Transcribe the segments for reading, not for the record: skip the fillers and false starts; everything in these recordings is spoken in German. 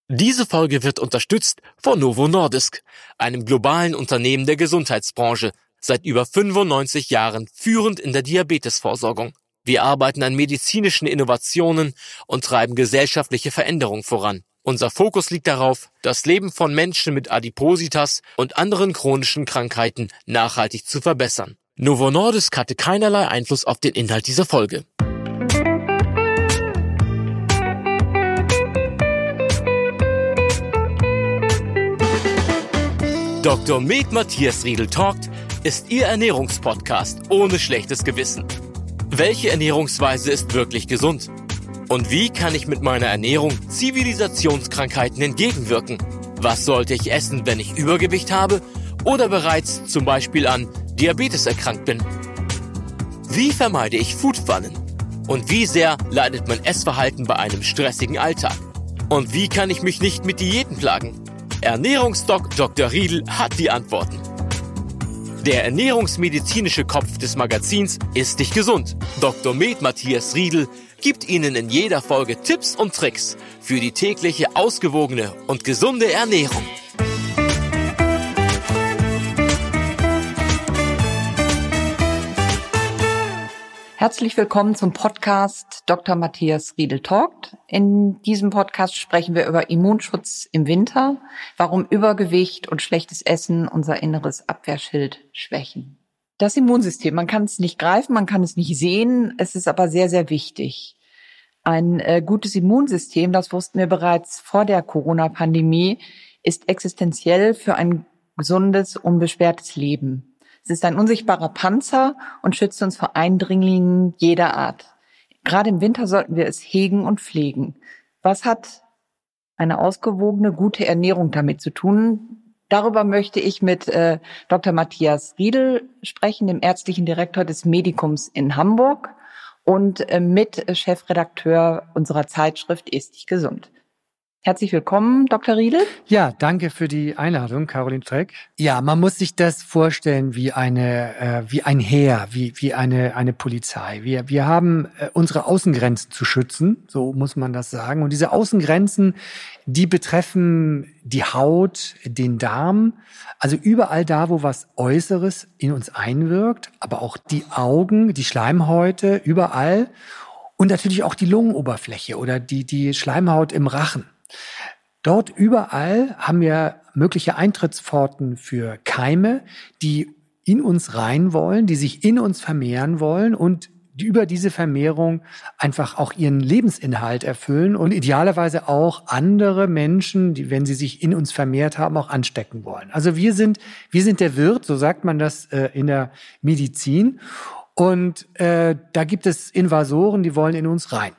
Diese Folge wird unterstützt von Novo Nordisk, einem globalen Unternehmen der Gesundheitsbranche, seit über 95 Jahren führend in der Diabetesvorsorgung. Wir arbeiten an medizinischen Innovationen und treiben gesellschaftliche Veränderungen voran. Unser Fokus liegt darauf, das Leben von Menschen mit Adipositas und anderen chronischen Krankheiten nachhaltig zu verbessern. Novo Nordisk hatte keinerlei Einfluss auf den Inhalt dieser Folge. Dr. Med Matthias Riedel talkt ist Ihr Ernährungspodcast ohne schlechtes Gewissen. Welche Ernährungsweise ist wirklich gesund? Und wie kann ich mit meiner Ernährung Zivilisationskrankheiten entgegenwirken? Was sollte ich essen, wenn ich Übergewicht habe oder bereits zum Beispiel an Diabetes erkrankt bin? Wie vermeide ich Foodpfannen? Und wie sehr leidet mein Essverhalten bei einem stressigen Alltag? Und wie kann ich mich nicht mit Diäten plagen? Ernährungsdoc Dr. Riedel hat die Antworten. Der ernährungsmedizinische Kopf des Magazins Ist dich gesund. Dr. Med Matthias Riedel gibt Ihnen in jeder Folge Tipps und Tricks für die tägliche ausgewogene und gesunde Ernährung. Herzlich willkommen zum Podcast Dr. Matthias Riedel talkt. In diesem Podcast sprechen wir über Immunschutz im Winter, warum Übergewicht und schlechtes Essen unser inneres Abwehrschild schwächen. Das Immunsystem, man kann es nicht greifen, man kann es nicht sehen, es ist aber sehr, sehr wichtig. Ein gutes Immunsystem, das wussten wir bereits vor der Corona-Pandemie, ist existenziell für ein gesundes, unbeschwertes Leben. Es ist ein unsichtbarer Panzer und schützt uns vor Eindringlingen jeder Art. Gerade im Winter sollten wir es hegen und pflegen. Was hat eine ausgewogene, gute Ernährung damit zu tun? Darüber möchte ich mit Dr. Matthias Riedel sprechen, dem ärztlichen Direktor des Medikums in Hamburg und mit Chefredakteur unserer Zeitschrift Ist dich gesund. Herzlich willkommen, Dr. Riedel. Ja, danke für die Einladung, Caroline Treck. Ja, man muss sich das vorstellen wie ein Heer, wie eine Polizei. Wir haben unsere Außengrenzen zu schützen, so muss man das sagen. Und diese Außengrenzen, die betreffen die Haut, den Darm, also überall da, wo was Äußeres in uns einwirkt, aber auch die Augen, die Schleimhäute, überall. Und natürlich auch die Lungenoberfläche oder die Schleimhaut im Rachen. Dort überall haben wir mögliche Eintrittspforten für Keime, die in uns rein wollen, die sich in uns vermehren wollen und die über diese Vermehrung einfach auch ihren Lebensinhalt erfüllen und idealerweise auch andere Menschen, die, wenn sie sich in uns vermehrt haben, auch anstecken wollen. Also wir sind der Wirt, so sagt man das in der Medizin. Und da gibt es Invasoren, die wollen in uns rein.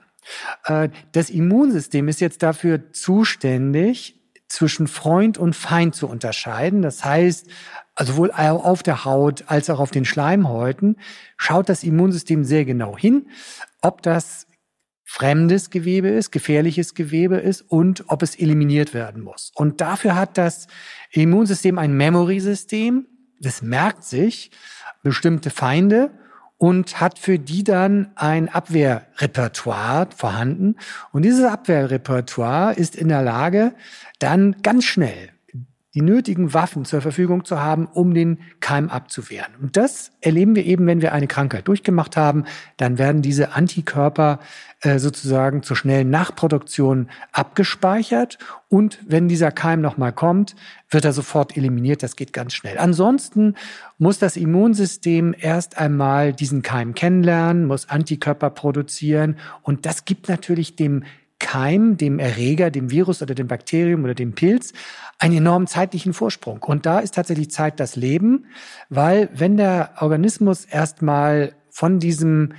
Das Immunsystem ist jetzt dafür zuständig, zwischen Freund und Feind zu unterscheiden. Das heißt, also sowohl auf der Haut als auch auf den Schleimhäuten schaut das Immunsystem sehr genau hin, ob das fremdes Gewebe ist, gefährliches Gewebe ist und ob es eliminiert werden muss. Und dafür hat das Immunsystem ein Memory-System, das merkt sich bestimmte Feinde und hat für die dann ein Abwehrrepertoire vorhanden. Und dieses Abwehrrepertoire ist in der Lage, dann ganz schnell die nötigen Waffen zur Verfügung zu haben, um den Keim abzuwehren. Und das erleben wir eben, wenn wir eine Krankheit durchgemacht haben. Dann werden diese Antikörper sozusagen zur schnellen Nachproduktion abgespeichert. Und wenn dieser Keim nochmal kommt, wird er sofort eliminiert. Das geht ganz schnell. Ansonsten muss das Immunsystem erst einmal diesen Keim kennenlernen, muss Antikörper produzieren. Und das gibt natürlich dem Keim, dem Erreger, dem Virus oder dem Bakterium oder dem Pilz einen enormen zeitlichen Vorsprung. Und da ist tatsächlich Zeit das Leben, weil wenn der Organismus erstmal von diesem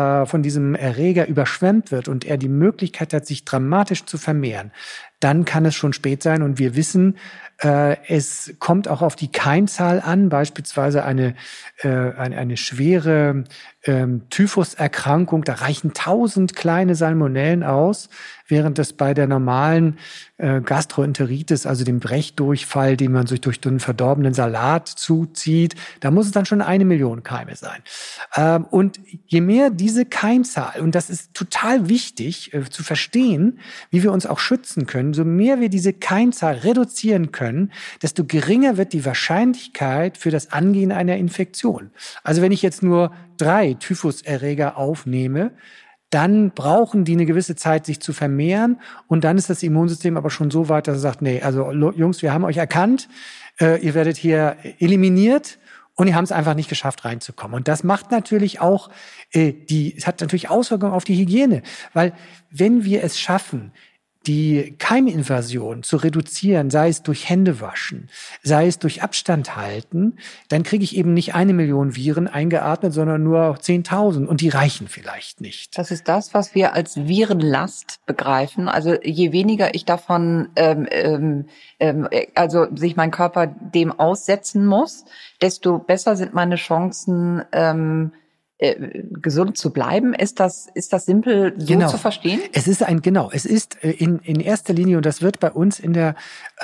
Erreger überschwemmt wird und er die Möglichkeit hat, sich dramatisch zu vermehren, dann kann es schon spät sein. Und wir wissen, es kommt auch auf die Keimzahl an, beispielsweise eine schwere Typhuserkrankung. Da reichen 1000 kleine Salmonellen aus, während das bei der normalen Gastroenteritis, also dem Brechdurchfall, den man sich durch den verdorbenen Salat zuzieht, da muss es dann schon 1 Million Keime sein. Und je mehr diese Keimzahl, und das ist total wichtig zu verstehen, wie wir uns auch schützen können, so mehr wir diese Keimzahl reduzieren können, desto geringer wird die Wahrscheinlichkeit für das Angehen einer Infektion. Also wenn ich jetzt nur 3 Typhuserreger aufnehme, dann brauchen die eine gewisse Zeit, sich zu vermehren. Und dann ist das Immunsystem aber schon so weit, dass es sagt, nee, also Jungs, wir haben euch erkannt, ihr werdet hier eliminiert und ihr haben es einfach nicht geschafft, reinzukommen. Und das macht natürlich auch, es hat natürlich Auswirkungen auf die Hygiene. Weil wenn wir es schaffen, die Keiminvasion zu reduzieren, sei es durch Händewaschen, sei es durch Abstand halten, dann kriege ich eben nicht 1 Million Viren eingeatmet, sondern nur 10.000 und die reichen vielleicht nicht. Das ist das, was wir als Virenlast begreifen. Also je weniger ich davon, also sich mein Körper dem aussetzen muss, desto besser sind meine Chancen, gesund zu bleiben. Ist das simpel so zu verstehen? Es ist in erster Linie, und das wird bei uns in der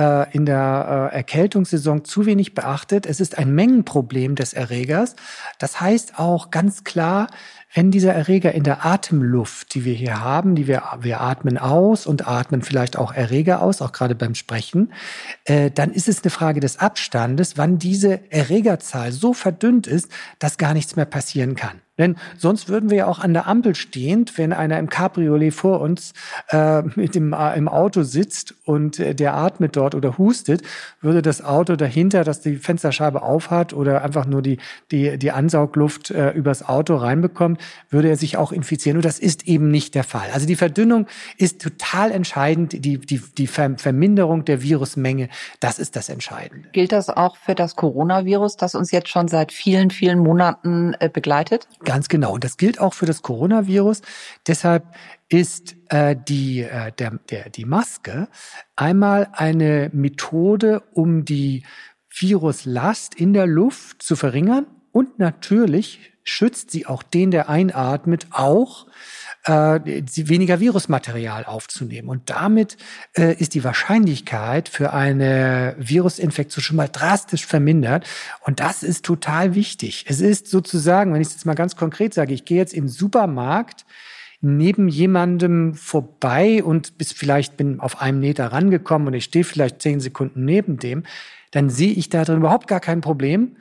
Erkältungssaison zu wenig beachtet, es ist ein Mengenproblem des Erregers. Das heißt auch ganz klar, wenn dieser Erreger in der Atemluft, die wir hier haben, wir atmen aus und atmen vielleicht auch Erreger aus, auch gerade beim Sprechen, dann ist es eine Frage des Abstandes, wann diese Erregerzahl so verdünnt ist, dass gar nichts mehr passieren kann. Denn sonst würden wir ja auch an der Ampel stehend, wenn einer im Cabriolet vor uns im Auto sitzt und der atmet dort oder hustet, würde das Auto dahinter, das die Fensterscheibe aufhat oder einfach nur die Ansaugluft übers Auto reinbekommt, würde er sich auch infizieren. Und das ist eben nicht der Fall. Also die Verdünnung ist total entscheidend. Die Verminderung der Virusmenge, das ist das Entscheidende. Gilt das auch für das Coronavirus, das uns jetzt schon seit vielen, vielen Monaten begleitet? Ganz genau. Und das gilt auch für das Coronavirus. Deshalb ist die Maske einmal eine Methode, um die Viruslast in der Luft zu verringern. Und natürlich schützt sie auch den, der einatmet, auch weniger Virusmaterial aufzunehmen. Und damit ist die Wahrscheinlichkeit für eine Virusinfektion schon mal drastisch vermindert. Und das ist total wichtig. Es ist sozusagen, wenn ich es jetzt mal ganz konkret sage, ich gehe jetzt im Supermarkt neben jemandem vorbei und bin auf einem Meter rangekommen und ich stehe vielleicht 10 Sekunden neben dem, dann sehe ich da drin überhaupt gar kein Problem.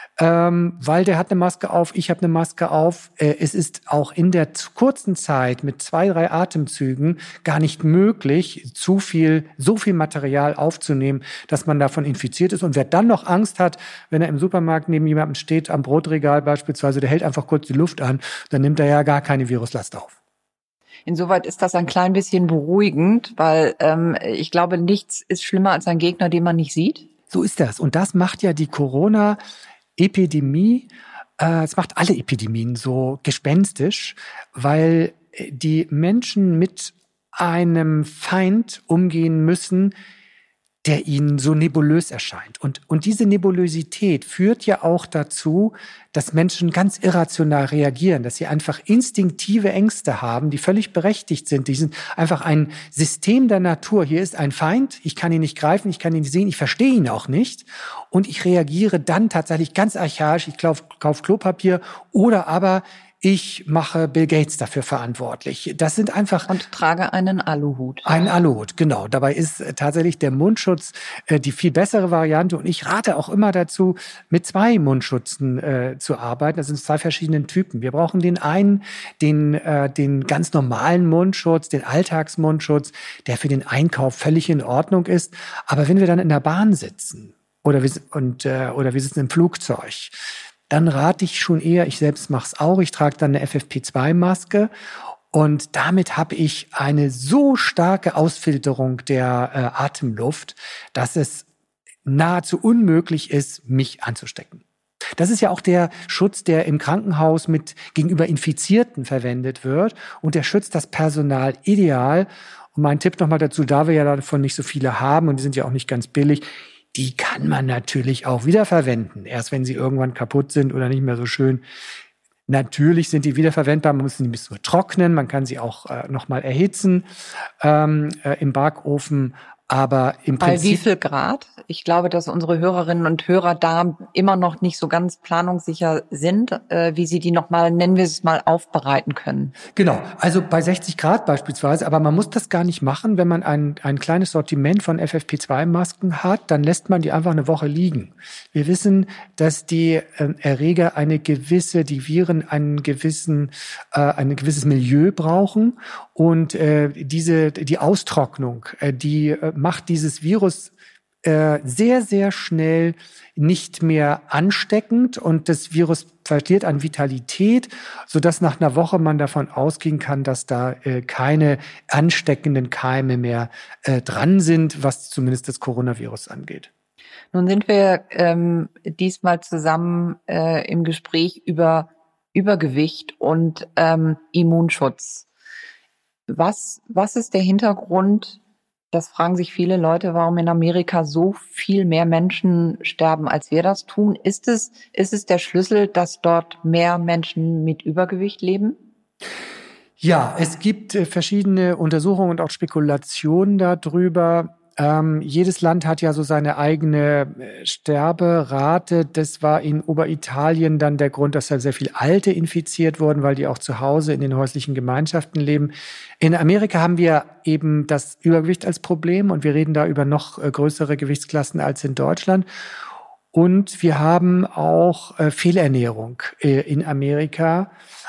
Weil der hat eine Maske auf, ich habe eine Maske auf. Es ist auch in der kurzen Zeit mit 2, 3 Atemzügen gar nicht möglich, so viel Material aufzunehmen, dass man davon infiziert ist. Und wer dann noch Angst hat, wenn er im Supermarkt neben jemandem steht, am Brotregal beispielsweise, der hält einfach kurz die Luft an, dann nimmt er ja gar keine Viruslast auf. Insoweit ist das ein klein bisschen beruhigend, weil ich glaube, nichts ist schlimmer als ein Gegner, den man nicht sieht. So ist das. Und das macht ja die Corona-Epidemie, es macht alle Epidemien so gespenstisch, weil die Menschen mit einem Feind umgehen müssen, der ihnen so nebulös erscheint. Und diese Nebulosität führt ja auch dazu, dass Menschen ganz irrational reagieren, dass sie einfach instinktive Ängste haben, die völlig berechtigt sind. Die sind einfach ein System der Natur. Hier ist ein Feind, ich kann ihn nicht greifen, ich kann ihn nicht sehen, ich verstehe ihn auch nicht. Und ich reagiere dann tatsächlich ganz archaisch, ich kauf Klopapier oder aber ich mache Bill Gates dafür verantwortlich. Das sind einfach... Und trage einen Aluhut. Einen Aluhut, genau. Dabei ist tatsächlich der Mundschutz die viel bessere Variante. Und ich rate auch immer dazu, mit 2 Mundschutzen zu arbeiten. Das sind 2 verschiedene Typen. Wir brauchen den einen, den ganz normalen Mundschutz, den Alltagsmundschutz, der für den Einkauf völlig in Ordnung ist. Aber wenn wir dann in der Bahn sitzen oder wir sitzen im Flugzeug, dann rate ich schon eher, ich selbst mache es auch, ich trage dann eine FFP2-Maske und damit habe ich eine so starke Ausfilterung der Atemluft, dass es nahezu unmöglich ist, mich anzustecken. Das ist ja auch der Schutz, der im Krankenhaus gegenüber Infizierten verwendet wird und der schützt das Personal ideal. Und mein Tipp nochmal dazu, da wir ja davon nicht so viele haben und die sind ja auch nicht ganz billig, die kann man natürlich auch wiederverwenden. Erst wenn sie irgendwann kaputt sind oder nicht mehr so schön. Natürlich sind die wiederverwendbar. Man muss sie ein bisschen trocknen. Man kann sie auch nochmal erhitzen im Backofen. Aber im Bei Prinzip. Wie viel Grad? Ich glaube, dass unsere Hörerinnen und Hörer da immer noch nicht so ganz planungssicher sind, wie sie die nochmal, nennen wir es mal, aufbereiten können. Genau, also bei 60 Grad beispielsweise, aber man muss das gar nicht machen, wenn man ein kleines Sortiment von FFP2-Masken hat, dann lässt man die einfach eine Woche liegen. Wir wissen, dass die Erreger die Viren ein gewisses Milieu brauchen und die Austrocknung, die macht dieses Virus sehr, sehr schnell nicht mehr ansteckend und das Virus verliert an Vitalität, sodass nach einer Woche man davon ausgehen kann, dass da keine ansteckenden Keime mehr dran sind, was zumindest das Coronavirus angeht. Nun sind wir diesmal zusammen im Gespräch über Übergewicht und Immunschutz. Was ist der Hintergrund? Das fragen sich viele Leute, warum in Amerika so viel mehr Menschen sterben, als wir das tun. Ist es der Schlüssel, dass dort mehr Menschen mit Übergewicht leben? Ja, es gibt verschiedene Untersuchungen und auch Spekulationen darüber. Jedes Land hat ja so seine eigene Sterberate. Das war in Oberitalien dann der Grund, dass da sehr viel Alte infiziert wurden, weil die auch zu Hause in den häuslichen Gemeinschaften leben. In Amerika haben wir eben das Übergewicht als Problem und wir reden da über noch größere Gewichtsklassen als in Deutschland. Und wir haben auch Fehlernährung in Amerika.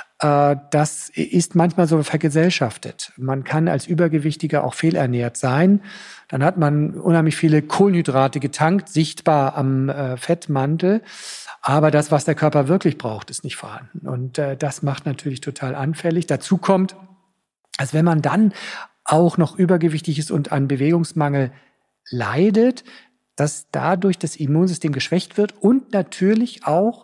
Das ist manchmal so vergesellschaftet. Man kann als Übergewichtiger auch fehlernährt sein. Dann hat man unheimlich viele Kohlenhydrate getankt, sichtbar am Fettmantel. Aber das, was der Körper wirklich braucht, ist nicht vorhanden. Und das macht natürlich total anfällig. Dazu kommt, dass wenn man dann auch noch übergewichtig ist und an Bewegungsmangel leidet, dass dadurch das Immunsystem geschwächt wird und natürlich auch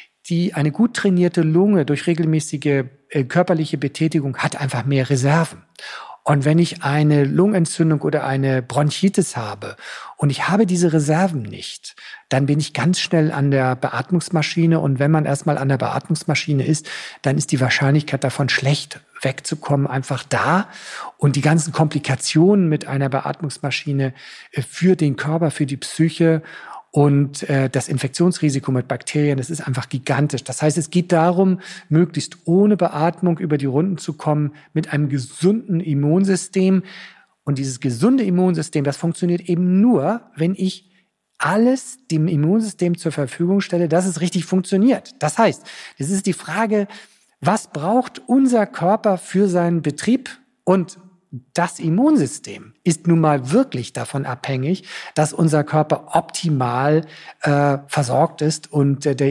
eine gut trainierte Lunge durch regelmäßige körperliche Betätigung hat einfach mehr Reserven. Und wenn ich eine Lungenentzündung oder eine Bronchitis habe und ich habe diese Reserven nicht, dann bin ich ganz schnell an der Beatmungsmaschine. Und wenn man erstmal an der Beatmungsmaschine ist, dann ist die Wahrscheinlichkeit davon, schlecht wegzukommen, einfach da. Und die ganzen Komplikationen mit einer Beatmungsmaschine für den Körper, für die Psyche und das Infektionsrisiko mit Bakterien, das ist einfach gigantisch. Das heißt, es geht darum, möglichst ohne Beatmung über die Runden zu kommen, mit einem gesunden Immunsystem. Und dieses gesunde Immunsystem, das funktioniert eben nur, wenn ich alles dem Immunsystem zur Verfügung stelle, dass es richtig funktioniert. Das heißt, das ist die Frage, was braucht unser Körper für seinen Betrieb? Und das Immunsystem ist nun mal wirklich davon abhängig, dass unser Körper optimal versorgt ist und der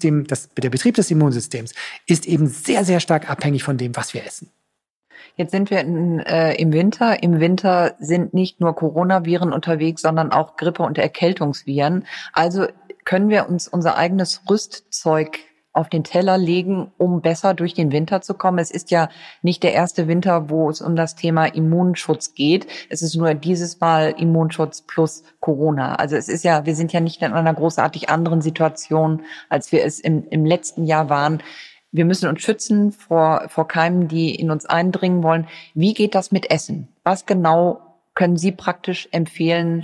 Betrieb des Immunsystems ist eben sehr, sehr stark abhängig von dem, was wir essen. Jetzt sind wir im Winter. Im Winter sind nicht nur Coronaviren unterwegs, sondern auch Grippe- und Erkältungsviren. Also können wir uns unser eigenes Rüstzeug auf den Teller legen, um besser durch den Winter zu kommen. Es ist ja nicht der erste Winter, wo es um das Thema Immunschutz geht. Es ist nur dieses Mal Immunschutz plus Corona. Also es ist ja, wir sind ja nicht in einer großartig anderen Situation, als wir es im letzten Jahr waren. Wir müssen uns schützen vor Keimen, die in uns eindringen wollen. Wie geht das mit Essen? Was genau können Sie praktisch empfehlen,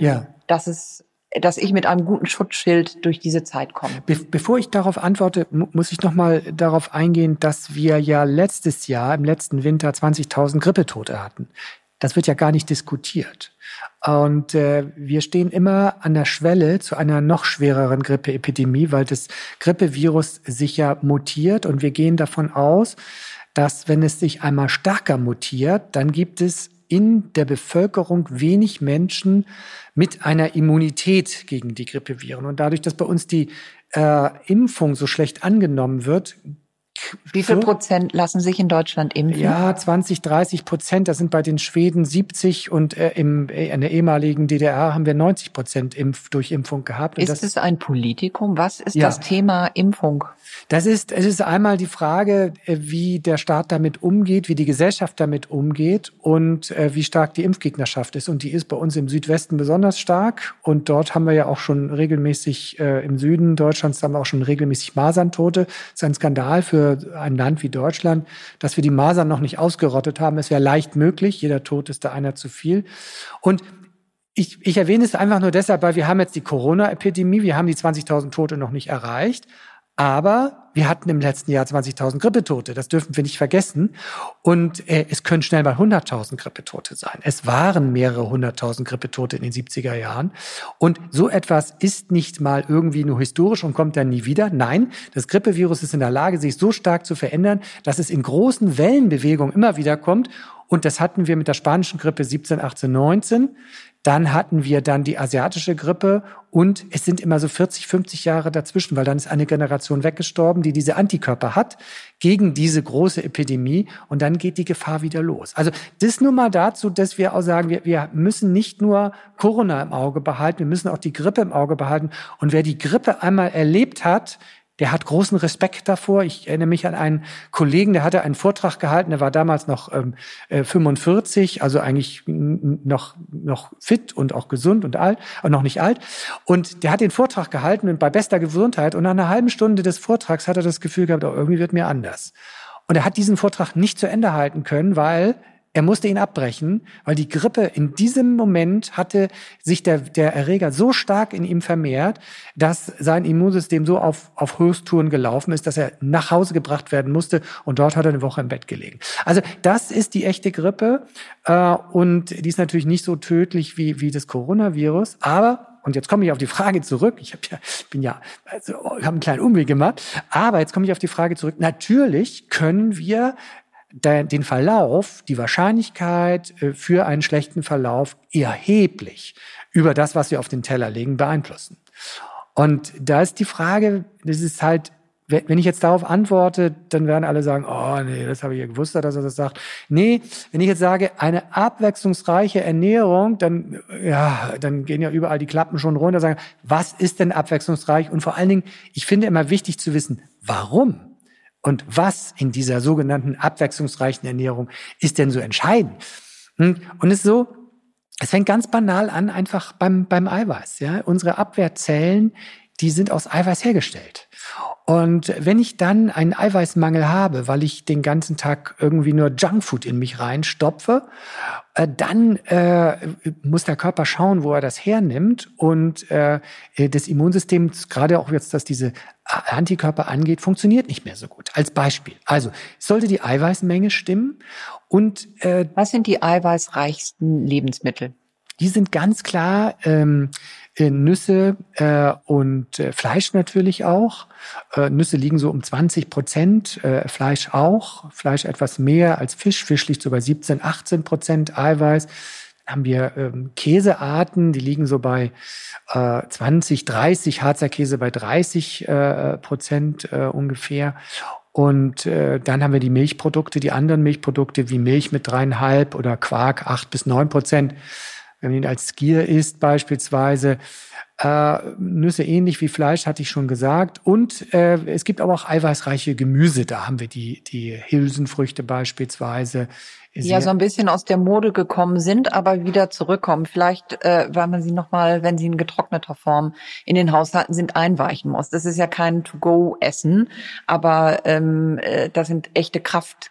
dass ich mit einem guten Schutzschild durch diese Zeit komme? Bevor ich darauf antworte, muss ich noch mal darauf eingehen, dass wir ja letztes Jahr, im letzten Winter, 20.000 Grippetote hatten. Das wird ja gar nicht diskutiert. Und wir stehen immer an der Schwelle zu einer noch schwereren Grippeepidemie, weil das Grippevirus sich ja mutiert. Und wir gehen davon aus, dass wenn es sich einmal stärker mutiert, dann gibt es in der Bevölkerung wenig Menschen mit einer Immunität gegen die Grippeviren. Und dadurch, dass bei uns die Impfung so schlecht angenommen wird, wie viel Prozent lassen sich in Deutschland impfen? Ja, 20-30%. Das sind bei den Schweden 70 und in der ehemaligen DDR haben wir 90% Durchimpfung gehabt. Ist es ein Politikum? Was ist das Thema Impfung? Es ist einmal die Frage, wie der Staat damit umgeht, wie die Gesellschaft damit umgeht und wie stark die Impfgegnerschaft ist. Und die ist bei uns im Südwesten besonders stark. Und dort haben wir ja auch schon regelmäßig, im Süden Deutschlands haben wir auch schon regelmäßig Maserntote. Das ist ein Skandal für ein Land wie Deutschland, dass wir die Masern noch nicht ausgerottet haben. Es wäre leicht möglich. Jeder Tod ist da einer zu viel. Und Ich erwähne es einfach nur deshalb, weil wir haben jetzt die Corona-Epidemie, wir haben die 20.000 Tote noch nicht erreicht, aber wir hatten im letzten Jahr 20.000 Grippetote, das dürfen wir nicht vergessen. Und es können schnell mal 100.000 Grippetote sein. Es waren mehrere 100.000 Grippetote in den 70er Jahren. Und so etwas ist nicht mal irgendwie nur historisch und kommt dann nie wieder. Nein, das Grippevirus ist in der Lage, sich so stark zu verändern, dass es in großen Wellenbewegungen immer wieder kommt. Und das hatten wir mit der spanischen Grippe 17, 18, 19. Dann hatten wir dann die asiatische Grippe und es sind immer so 40, 50 Jahre dazwischen, weil dann ist eine Generation weggestorben, die diese Antikörper hat gegen diese große Epidemie und dann geht die Gefahr wieder los. Also das nur mal dazu, dass wir auch sagen, wir müssen nicht nur Corona im Auge behalten, wir müssen auch die Grippe im Auge behalten und wer die Grippe einmal erlebt hat, der hat großen Respekt davor. Ich erinnere mich an einen Kollegen, der hatte einen Vortrag gehalten, der war damals noch 45, also eigentlich noch fit und auch gesund und alt, und noch nicht alt. Und der hat den Vortrag gehalten und bei bester Gesundheit und nach einer halben Stunde des Vortrags hat er das Gefühl gehabt, oh, irgendwie wird mir anders. Und er hat diesen Vortrag nicht zu Ende halten können, weil er musste ihn abbrechen, weil die Grippe in diesem Moment hatte sich der Erreger so stark in ihm vermehrt, dass sein Immunsystem so auf Höchsttouren gelaufen ist, dass er nach Hause gebracht werden musste und dort hat er eine Woche im Bett gelegen. Also das ist die echte Grippe und die ist natürlich nicht so tödlich wie das Coronavirus, aber und jetzt komme ich auf die Frage zurück. Ich habe einen kleinen Umweg gemacht, aber jetzt komme ich auf die Frage zurück. Natürlich können wir den Verlauf, die Wahrscheinlichkeit für einen schlechten Verlauf erheblich über das, was wir auf den Teller legen, beeinflussen. Und da ist die Frage, das ist halt, wenn ich jetzt darauf antworte, dann werden alle sagen, oh nee, das habe ich ja gewusst, dass er das sagt. Nee, wenn ich jetzt sage, eine abwechslungsreiche Ernährung, dann gehen ja überall die Klappen schon runter, sagen, was ist denn abwechslungsreich? Und vor allen Dingen, ich finde immer wichtig zu wissen, warum? Und was in dieser sogenannten abwechslungsreichen Ernährung ist denn so entscheidend? Und es ist so, es fängt ganz banal an, einfach beim Eiweiß. Ja? Unsere Abwehrzellen, die sind aus Eiweiß hergestellt. Und wenn ich dann einen Eiweißmangel habe, weil ich den ganzen Tag irgendwie nur Junkfood in mich reinstopfe, dann muss der Körper schauen, wo er das hernimmt. Und das Immunsystem, gerade auch jetzt, dass diese Antikörper angeht, funktioniert nicht mehr so gut. Als Beispiel. Also, es sollte die Eiweißmenge stimmen. Und was sind die eiweißreichsten Lebensmittel? Die sind ganz klar Nüsse und Fleisch natürlich auch. Nüsse liegen so um 20%, Fleisch auch. Fleisch etwas mehr als Fisch. Fisch liegt so bei 17-18% Eiweiß. Dann haben wir Käsearten, die liegen so bei 20-30, Harzer Käse bei 30% ungefähr. Und dann haben wir die Milchprodukte, die anderen Milchprodukte wie Milch mit 3,5 oder Quark 8-9%. Wenn man ihn als Skier isst beispielsweise, Nüsse ähnlich wie Fleisch, hatte ich schon gesagt. Und es gibt aber auch eiweißreiche Gemüse. Da haben wir die Hülsenfrüchte beispielsweise. Die ja so ein bisschen aus der Mode gekommen sind, aber wieder zurückkommen. Vielleicht, weil man sie nochmal, wenn sie in getrockneter Form in den Haushalten sind, einweichen muss. Das ist ja kein To-Go-Essen, aber das sind echte Kraftkerlchen,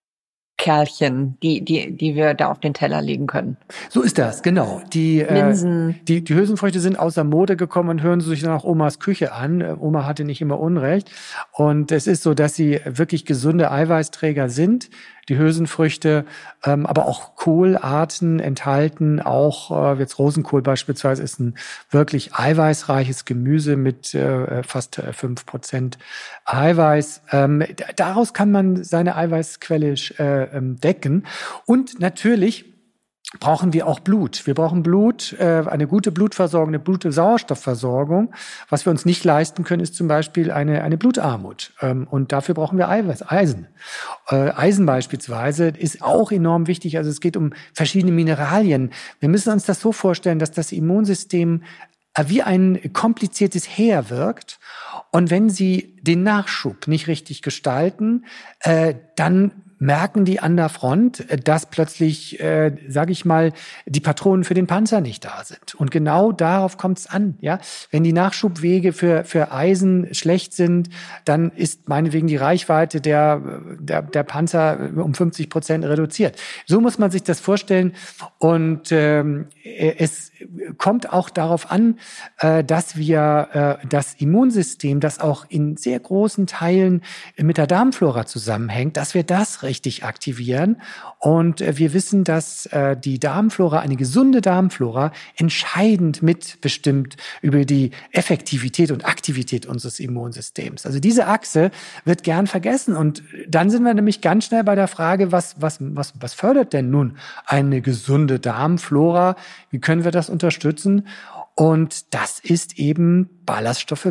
die wir da auf den Teller legen können. So ist das, genau. Linsen. Die Hülsenfrüchte sind aus der Mode gekommen und hören sich dann auch Omas Küche an. Oma hatte nicht immer Unrecht. Und es ist so, dass sie wirklich gesunde Eiweißträger sind. Die Hülsenfrüchte, aber auch Kohlarten enthalten, auch jetzt Rosenkohl beispielsweise ist ein wirklich eiweißreiches Gemüse mit fast 5% Eiweiß. Daraus kann man seine Eiweißquelle decken. Und natürlich brauchen wir auch Blut. Wir brauchen Blut, eine gute Blutversorgung, eine gute Sauerstoffversorgung. Was wir uns nicht leisten können, ist zum Beispiel eine Blutarmut. Und dafür brauchen wir Eisen. Eisen beispielsweise ist auch enorm wichtig. Also es geht um verschiedene Mineralien. Wir müssen uns das so vorstellen, dass das Immunsystem wie ein kompliziertes Heer wirkt. Und wenn Sie den Nachschub nicht richtig gestalten, dann merken die an der Front, dass plötzlich, sage ich mal, die Patronen für den Panzer nicht da sind. Und genau darauf kommt es an. Ja? Wenn die Nachschubwege für Eisen schlecht sind, dann ist meinetwegen die Reichweite der Panzer um 50% reduziert. So muss man sich das vorstellen. Und es kommt auch darauf an, dass wir das Immunsystem, das auch in sehr großen Teilen mit der Darmflora zusammenhängt, dass wir das richtig aktivieren. Und wir wissen, dass die Darmflora, eine gesunde Darmflora, entscheidend mitbestimmt über die Effektivität und Aktivität unseres Immunsystems. Also diese Achse wird gern vergessen. Und dann sind wir nämlich ganz schnell bei der Frage, was fördert denn nun eine gesunde Darmflora? Wie können wir das unterstützen? Und das ist eben Ballaststoffe.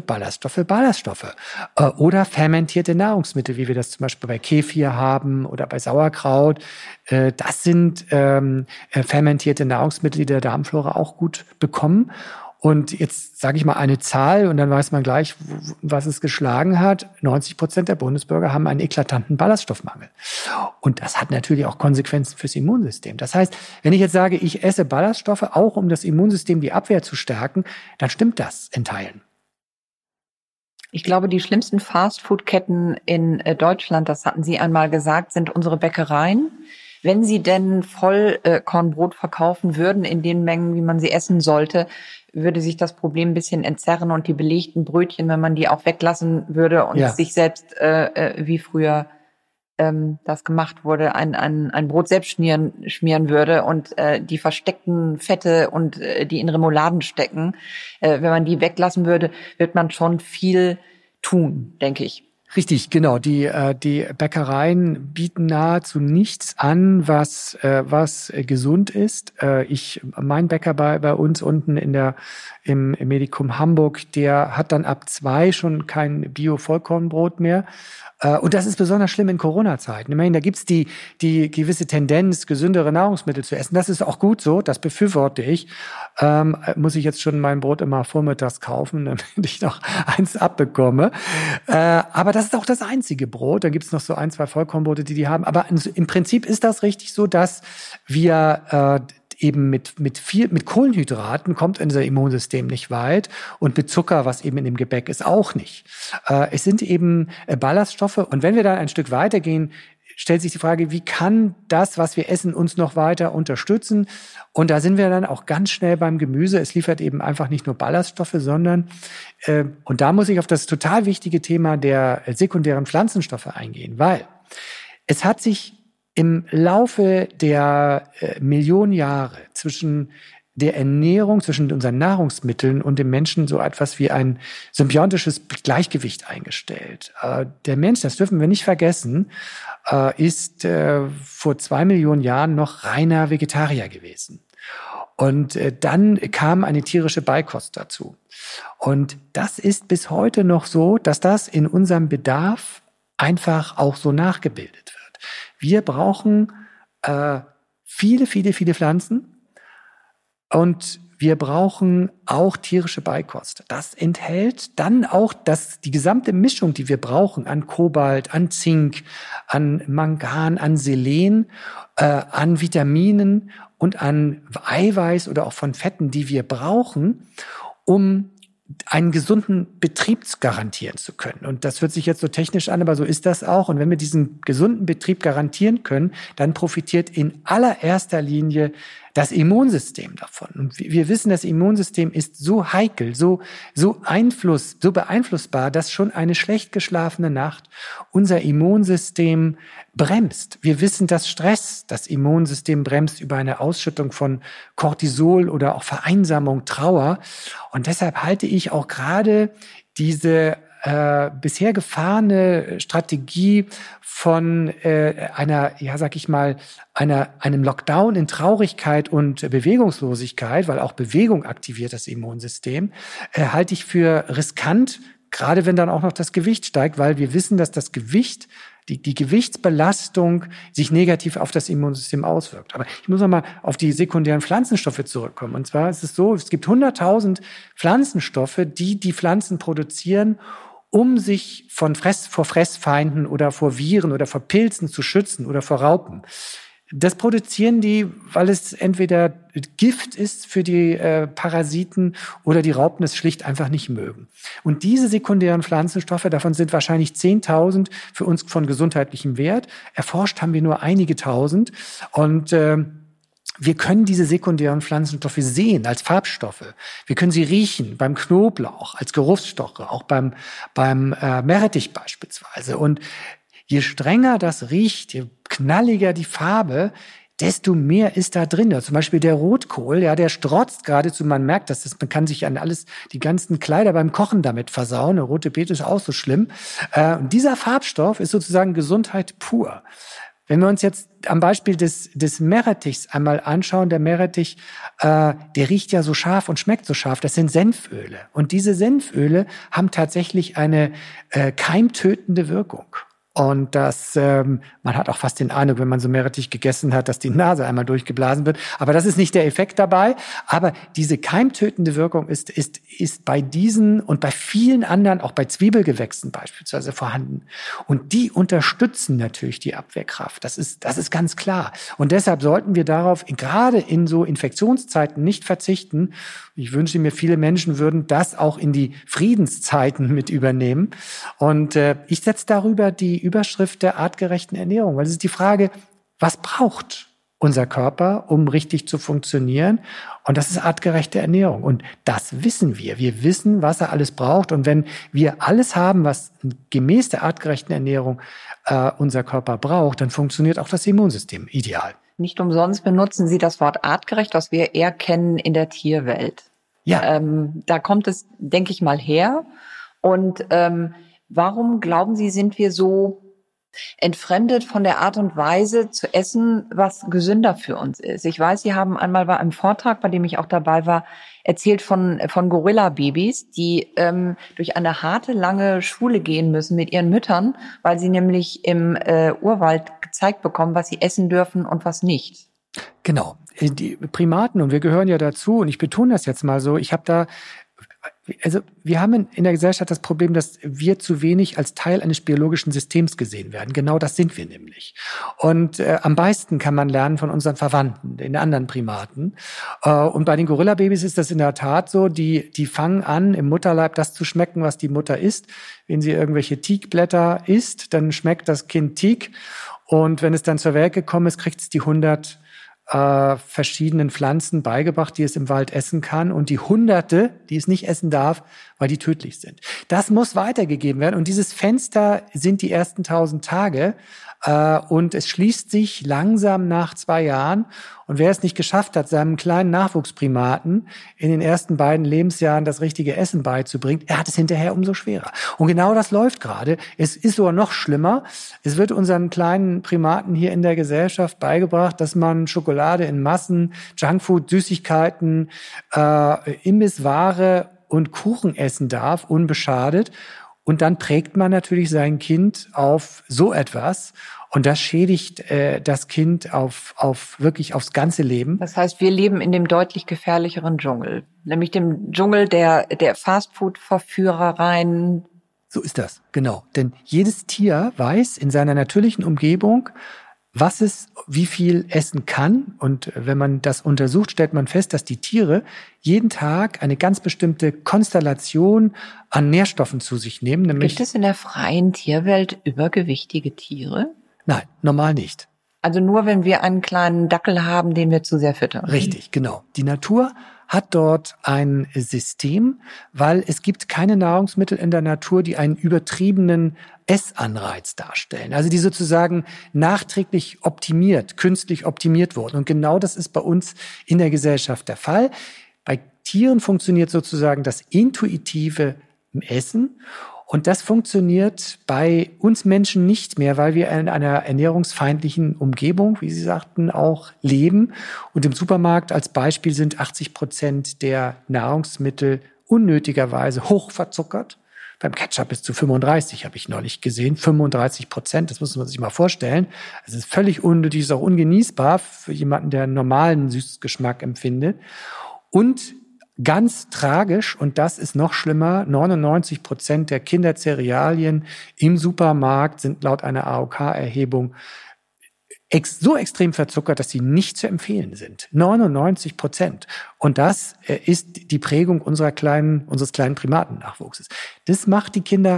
Oder fermentierte Nahrungsmittel, wie wir das zum Beispiel bei Kefir haben oder bei Sauerkraut. Das sind fermentierte Nahrungsmittel, die der Darmflora auch gut bekommen. Und jetzt sage ich mal eine Zahl und dann weiß man gleich, was es geschlagen hat. 90% der Bundesbürger haben einen eklatanten Ballaststoffmangel. Und das hat natürlich auch Konsequenzen fürs Immunsystem. Das heißt, wenn ich jetzt sage, ich esse Ballaststoffe, auch um das Immunsystem, die Abwehr zu stärken, dann stimmt das in Teilen. Ich glaube, die schlimmsten Fastfood-Ketten in Deutschland, das hatten Sie einmal gesagt, sind unsere Bäckereien. Wenn sie denn Vollkornbrot verkaufen würden in den Mengen, wie man sie essen sollte, würde sich das Problem ein bisschen entzerren und die belegten Brötchen, wenn man die auch weglassen würde und sich selbst, wie früher das gemacht wurde, ein Brot selbst schmieren würde und die versteckten Fette und die in Remouladen stecken, wenn man die weglassen würde, wird man schon viel tun, denke ich. Richtig, genau. Die Bäckereien bieten nahezu nichts an, was gesund ist. Mein Bäcker bei uns unten im Medikum Hamburg, der hat dann ab 2 schon kein Bio-Vollkornbrot mehr. Und das ist besonders schlimm in Corona-Zeiten. Immerhin, da gibt's die gewisse Tendenz, gesündere Nahrungsmittel zu essen. Das ist auch gut so, das befürworte ich. Muss ich jetzt schon mein Brot immer vormittags kaufen, damit ich noch eins abbekomme. Aber das ist auch das einzige Brot. Da gibt's noch so 1, 2 Vollkornbrote, die haben. Aber im Prinzip ist das richtig so, dass wir eben mit Kohlenhydraten kommt unser Immunsystem nicht weit und mit Zucker, was eben in dem Gebäck ist, auch nicht. Es sind eben Ballaststoffe und wenn wir dann ein Stück weitergehen, stellt sich die Frage, wie kann das, was wir essen, uns noch weiter unterstützen? Und da sind wir dann auch ganz schnell beim Gemüse. Es liefert eben einfach nicht nur Ballaststoffe, sondern, und da muss ich auf das total wichtige Thema der sekundären Pflanzenstoffe eingehen, weil es hat sich im Laufe der Millionen Jahre zwischen der Ernährung, zwischen unseren Nahrungsmitteln und dem Menschen so etwas wie ein symbiotisches Gleichgewicht eingestellt. Der Mensch, das dürfen wir nicht vergessen, ist vor 2 Millionen Jahren noch reiner Vegetarier gewesen. Und dann kam eine tierische Beikost dazu. Und das ist bis heute noch so, dass das in unserem Bedarf einfach auch so nachgebildet wird. Wir brauchen viele Pflanzen und wir brauchen auch tierische Beikost. Das enthält dann auch die gesamte Mischung, die wir brauchen an Kobalt, an Zink, an Mangan, an Selen, an Vitaminen und an Eiweiß oder auch von Fetten, die wir brauchen, um einen gesunden Betrieb garantieren zu können. Und das hört sich jetzt so technisch an, aber so ist das auch. Und wenn wir diesen gesunden Betrieb garantieren können, dann profitiert in allererster Linie das Immunsystem davon. Und wir wissen, das Immunsystem ist so heikel, so beeinflussbar, dass schon eine schlecht geschlafene Nacht unser Immunsystem bremst. Wir wissen, dass Stress das Immunsystem bremst über eine Ausschüttung von Cortisol oder auch Vereinsamung, Trauer. Und deshalb halte ich auch gerade diese bisher gefahrene Strategie von einem Lockdown in Traurigkeit und Bewegungslosigkeit, weil auch Bewegung aktiviert das Immunsystem, halte ich für riskant, gerade wenn dann auch noch das Gewicht steigt, weil wir wissen, dass das Gewicht, die Gewichtsbelastung sich negativ auf das Immunsystem auswirkt. Aber ich muss noch mal auf die sekundären Pflanzenstoffe zurückkommen. Und zwar ist es so, es gibt 100.000 Pflanzenstoffe, die Pflanzen produzieren, um sich vor Fressfeinden oder vor Viren oder vor Pilzen zu schützen oder vor Raupen. Das produzieren die, weil es entweder Gift ist für die Parasiten oder die Raupen es schlicht einfach nicht mögen. Und diese sekundären Pflanzenstoffe, davon sind wahrscheinlich 10.000 für uns von gesundheitlichem Wert. Erforscht haben wir nur einige tausend. Und wir können diese sekundären Pflanzenstoffe sehen als Farbstoffe. Wir können sie riechen beim Knoblauch, als Geruchsstoffe, auch beim Meerrettich beispielsweise. Und je strenger das riecht, je knalliger die Farbe, desto mehr ist da drin. Zum Beispiel der Rotkohl, ja, der strotzt geradezu. Man merkt das, man kann sich an alles, die ganzen Kleider beim Kochen damit versauen. Eine rote Beete ist auch so schlimm. Und dieser Farbstoff ist sozusagen Gesundheit pur. Wenn wir uns jetzt am Beispiel des Meerrettichs einmal anschauen, der Meerrettich, der riecht ja so scharf und schmeckt so scharf, das sind Senföle. Und diese Senföle haben tatsächlich eine keimtötende Wirkung. Und man hat auch fast den Eindruck, wenn man so Meerrettich gegessen hat, dass die Nase einmal durchgeblasen wird. Aber das ist nicht der Effekt dabei. Aber diese keimtötende Wirkung ist bei diesen und bei vielen anderen, auch bei Zwiebelgewächsen beispielsweise vorhanden. Und die unterstützen natürlich die Abwehrkraft. Das ist ganz klar. Und deshalb sollten wir darauf gerade in so Infektionszeiten nicht verzichten. Ich wünsche mir, viele Menschen würden das auch in die Friedenszeiten mit übernehmen. Und ich setze darüber die Überschrift der artgerechten Ernährung, weil es ist die Frage, was braucht unser Körper, um richtig zu funktionieren? Und das ist artgerechte Ernährung. Und das wissen wir. Wir wissen, was er alles braucht. Und wenn wir alles haben, was gemäß der artgerechten Ernährung unser Körper braucht, dann funktioniert auch das Immunsystem ideal. Nicht umsonst benutzen Sie das Wort artgerecht, was wir eher kennen in der Tierwelt. Ja. Da kommt es, denke ich mal, her. Und warum, glauben Sie, sind wir so entfremdet von der Art und Weise zu essen, was gesünder für uns ist? Ich weiß, Sie haben einmal bei einem Vortrag, bei dem ich auch dabei war, erzählt von Gorilla-Babys, die durch eine harte, lange Schule gehen müssen mit ihren Müttern, weil sie nämlich im Urwald gezeigt bekommen, was sie essen dürfen und was nicht. Genau. Die Primaten, und wir gehören ja dazu, und ich betone das jetzt mal so, wir haben in der Gesellschaft das Problem, dass wir zu wenig als Teil eines biologischen Systems gesehen werden. Genau das sind wir nämlich. Und am meisten kann man lernen von unseren Verwandten, den anderen Primaten. Und bei den Gorilla-Babys ist das in der Tat so, die fangen an, im Mutterleib das zu schmecken, was die Mutter isst. Wenn sie irgendwelche Teakblätter isst, dann schmeckt das Kind Teak. Und wenn es dann zur Welt gekommen ist, kriegt es die 100 verschiedenen Pflanzen beigebracht, die es im Wald essen kann, und die Hunderte, die es nicht essen darf, weil die tödlich sind. Das muss weitergegeben werden, und dieses Fenster sind die ersten 1000 Tage, und es schließt sich langsam nach 2 Jahren. Und wer es nicht geschafft hat, seinem kleinen Nachwuchsprimaten in den ersten beiden Lebensjahren das richtige Essen beizubringen, er hat es hinterher umso schwerer. Und genau das läuft gerade. Es ist sogar noch schlimmer. Es wird unseren kleinen Primaten hier in der Gesellschaft beigebracht, dass man Schokolade in Massen, Junkfood, Süßigkeiten, Imbissware und Kuchen essen darf, unbeschadet. Und dann prägt man natürlich sein Kind auf so etwas. Und das schädigt das Kind wirklich aufs ganze Leben. Das heißt, wir leben in dem deutlich gefährlicheren Dschungel, nämlich dem Dschungel der Fastfood-Verführereien. So ist das, genau. Denn jedes Tier weiß in seiner natürlichen Umgebung, was es wie viel essen kann. Und wenn man das untersucht, stellt man fest, dass die Tiere jeden Tag eine ganz bestimmte Konstellation an Nährstoffen zu sich nehmen. Nämlich, gibt es in der freien Tierwelt übergewichtige Tiere? Nein, normal nicht. Also nur, wenn wir einen kleinen Dackel haben, den wir zu sehr füttern. Richtig, genau. Die Natur hat dort ein System, weil es gibt keine Nahrungsmittel in der Natur, die einen übertriebenen Essanreiz darstellen. Also die sozusagen nachträglich künstlich optimiert wurden. Und genau das ist bei uns in der Gesellschaft der Fall. Bei Tieren funktioniert sozusagen das Intuitive im Essen. Und das funktioniert bei uns Menschen nicht mehr, weil wir in einer ernährungsfeindlichen Umgebung, wie Sie sagten, auch leben. Und im Supermarkt als Beispiel sind 80% der Nahrungsmittel unnötigerweise hoch verzuckert. Beim Ketchup bis zu 35, habe ich neulich gesehen. 35%, das muss man sich mal vorstellen. Es ist völlig unnötig, ist auch ungenießbar für jemanden, der einen normalen Süßgeschmack empfindet. Und Ganz tragisch, und das ist noch schlimmer, 99% der Kindercerealien im Supermarkt sind laut einer AOK-Erhebung so extrem verzuckert, dass sie nicht zu empfehlen sind. 99%. Und das ist die Prägung unseres kleinen Primatennachwuchses. Das macht die Kinder,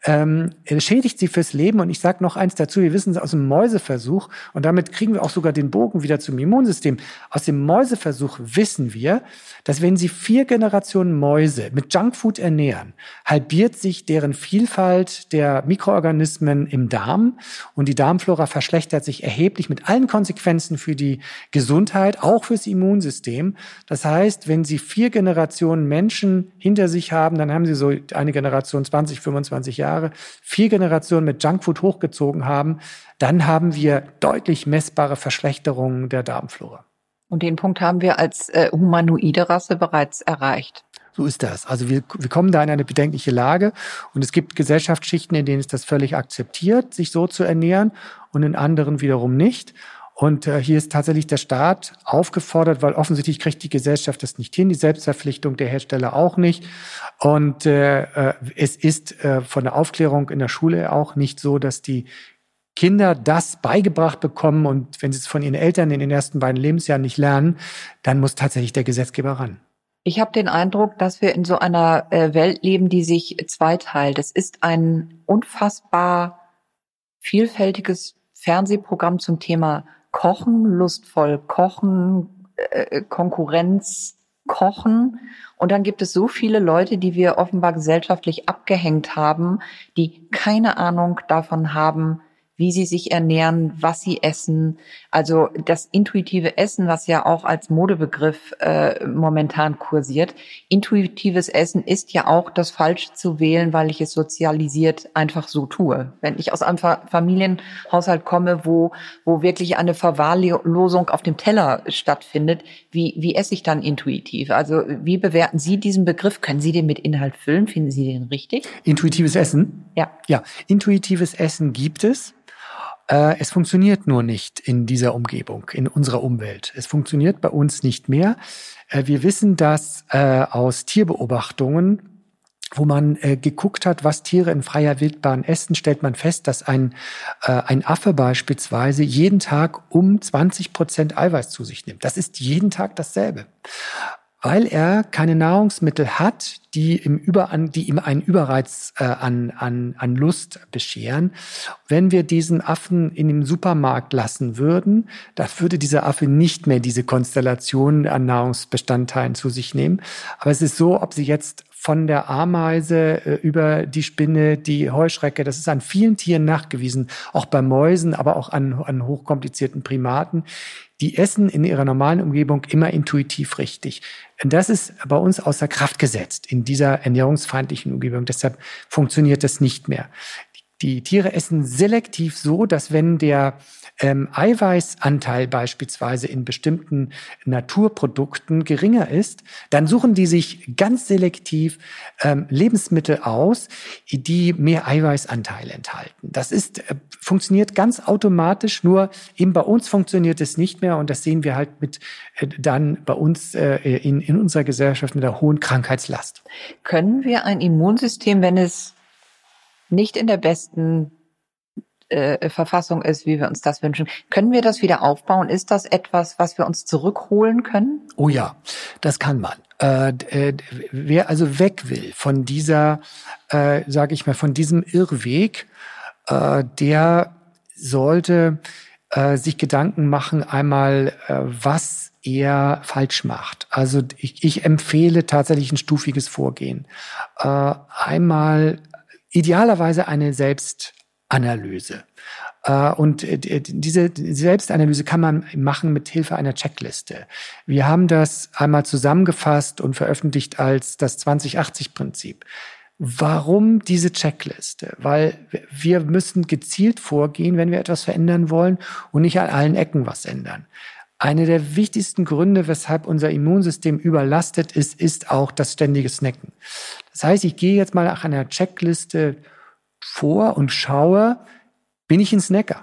schädigt sie fürs Leben. Und ich sage noch eins dazu, wir wissen es aus dem Mäuseversuch, und damit kriegen wir auch sogar den Bogen wieder zum Immunsystem. Aus dem Mäuseversuch wissen wir, dass wenn Sie 4 Generationen Mäuse mit Junkfood ernähren, halbiert sich deren Vielfalt der Mikroorganismen im Darm, und die Darmflora verschlechtert sich erheblich mit allen Konsequenzen für die Gesundheit, auch fürs Immunsystem. Das heißt, wenn Sie 4 Generationen Menschen hinter sich haben, dann haben Sie so eine Generation 20, 25 Jahre, 4 Generationen mit Junkfood hochgezogen haben, dann haben wir deutlich messbare Verschlechterungen der Darmflora. Und den Punkt haben wir als humanoide Rasse bereits erreicht. So ist das. Also wir kommen da in eine bedenkliche Lage, und es gibt Gesellschaftsschichten, in denen ist das völlig akzeptiert, sich so zu ernähren, und in anderen wiederum nicht. Und hier ist tatsächlich der Staat aufgefordert, weil offensichtlich kriegt die Gesellschaft das nicht hin, die Selbstverpflichtung der Hersteller auch nicht. Und es ist von der Aufklärung in der Schule auch nicht so, dass die Kinder das beigebracht bekommen, und wenn sie es von ihren Eltern in den ersten beiden Lebensjahren nicht lernen, dann muss tatsächlich der Gesetzgeber ran. Ich habe den Eindruck, dass wir in so einer Welt leben, die sich zweiteilt. Es ist ein unfassbar vielfältiges Fernsehprogramm zum Thema Kochen, lustvoll kochen, Konkurrenz kochen. Und dann gibt es so viele Leute, die wir offenbar gesellschaftlich abgehängt haben, die keine Ahnung davon haben, wie sie sich ernähren, was sie essen. Also das intuitive Essen, was ja auch als Modebegriff momentan kursiert. Intuitives Essen ist ja auch das Falsche zu wählen, weil ich es sozialisiert einfach so tue. Wenn ich aus einem Familienhaushalt komme, wo wirklich eine Verwahrlosung auf dem Teller stattfindet, wie esse ich dann intuitiv? Also wie bewerten Sie diesen Begriff? Können Sie den mit Inhalt füllen? Finden Sie den richtig? Intuitives Essen? Ja. Ja, intuitives Essen gibt es. Es funktioniert nur nicht in dieser Umgebung, in unserer Umwelt. Es funktioniert bei uns nicht mehr. Wir wissen das aus Tierbeobachtungen, wo man geguckt hat, was Tiere in freier Wildbahn essen, stellt man fest, dass ein Affe beispielsweise jeden Tag um 20% Eiweiß zu sich nimmt. Das ist jeden Tag dasselbe, weil er keine Nahrungsmittel hat, die ihm einen Überreiz an Lust bescheren. Wenn wir diesen Affen in dem Supermarkt lassen würden, da würde dieser Affe nicht mehr diese Konstellation an Nahrungsbestandteilen zu sich nehmen. Aber es ist so, ob Sie jetzt von der Ameise über die Spinne, die Heuschrecke, das ist an vielen Tieren nachgewiesen, auch bei Mäusen, aber auch an hochkomplizierten Primaten. Die essen in ihrer normalen Umgebung immer intuitiv richtig. Und das ist bei uns außer Kraft gesetzt in dieser ernährungsfeindlichen Umgebung. Deshalb funktioniert das nicht mehr. Die Tiere essen selektiv so, dass wenn der Eiweißanteil beispielsweise in bestimmten Naturprodukten geringer ist, dann suchen die sich ganz selektiv Lebensmittel aus, die mehr Eiweißanteil enthalten. Das funktioniert ganz automatisch, nur eben bei uns funktioniert es nicht mehr, und das sehen wir halt dann bei uns in unserer Gesellschaft mit der hohen Krankheitslast. Können wir ein Immunsystem, wenn es nicht in der besten Verfassung ist, wie wir uns das wünschen, können wir das wieder aufbauen? Ist das etwas, was wir uns zurückholen können? Oh ja, das kann man. Wer also weg will von dieser, von diesem Irrweg, der sollte sich Gedanken machen, einmal, was er falsch macht. Also ich empfehle tatsächlich ein stufiges Vorgehen. Einmal idealerweise eine Selbstanalyse. Und diese Selbstanalyse kann man machen mit Hilfe einer Checkliste. Wir haben das einmal zusammengefasst und veröffentlicht als das 20-80-Prinzip. Warum diese Checkliste? Weil wir müssen gezielt vorgehen, wenn wir etwas verändern wollen und nicht an allen Ecken was ändern. Einer der wichtigsten Gründe, weshalb unser Immunsystem überlastet ist auch das ständige Snacken. Das heißt, ich gehe jetzt mal nach einer Checkliste vor und schaue, bin ich ein Snacker?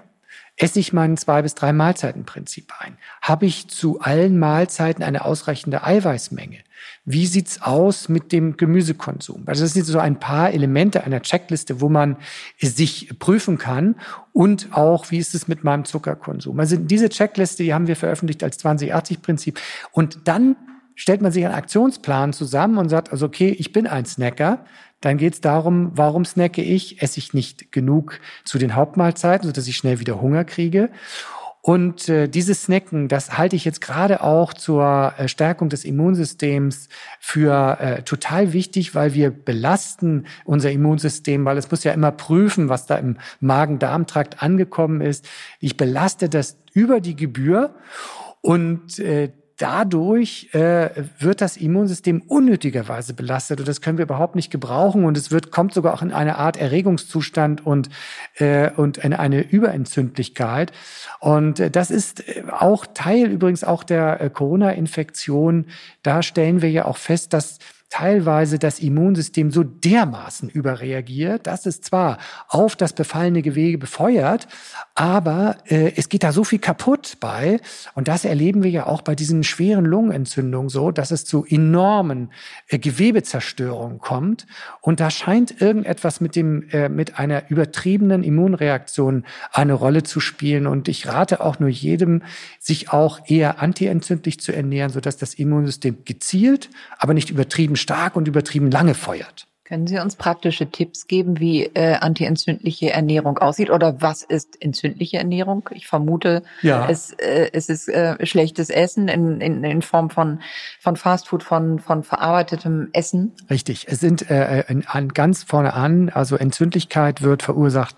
esse ich mein 2 bis 3 Mahlzeitenprinzip ein? Habe ich zu allen Mahlzeiten eine ausreichende Eiweißmenge? Wie sieht's aus mit dem Gemüsekonsum? Also das sind so ein paar Elemente einer Checkliste, wo man sich prüfen kann und auch, wie ist es mit meinem Zuckerkonsum? Also diese Checkliste, die haben wir veröffentlicht als 20-80-Prinzip und dann stellt man sich einen Aktionsplan zusammen und sagt, also okay, ich bin ein Snacker. Dann geht es darum, warum snacke ich? Esse ich nicht genug zu den Hauptmahlzeiten, sodass ich schnell wieder Hunger kriege? Und dieses Snacken, das halte ich jetzt gerade auch zur Stärkung des Immunsystems für total wichtig, weil wir belasten unser Immunsystem, weil es muss ja immer prüfen, was da im Magen-Darm-Trakt angekommen ist. Ich belaste das über die Gebühr und dadurch wird das Immunsystem unnötigerweise belastet und das können wir überhaupt nicht gebrauchen und es kommt sogar auch in eine Art Erregungszustand und in eine Überentzündlichkeit. Und das ist auch Teil übrigens auch der Corona-Infektion. Da stellen wir ja auch fest, dass teilweise das Immunsystem so dermaßen überreagiert, dass es zwar auf das befallene Gewebe befeuert, aber es geht da so viel kaputt bei. Und das erleben wir ja auch bei diesen schweren Lungenentzündungen so, dass es zu enormen Gewebezerstörungen kommt. Und da scheint irgendetwas mit einer übertriebenen Immunreaktion eine Rolle zu spielen. Und ich rate auch nur jedem, sich auch eher antientzündlich zu ernähren, sodass das Immunsystem gezielt, aber nicht übertrieben stark und übertrieben lange feuert. Können Sie uns praktische Tipps geben, wie antientzündliche Ernährung aussieht oder was ist entzündliche Ernährung? Ich vermute, ja. Es ist schlechtes Essen in Form von Fastfood, von verarbeitetem Essen. Richtig, es sind ganz vorne an, also Entzündlichkeit wird verursacht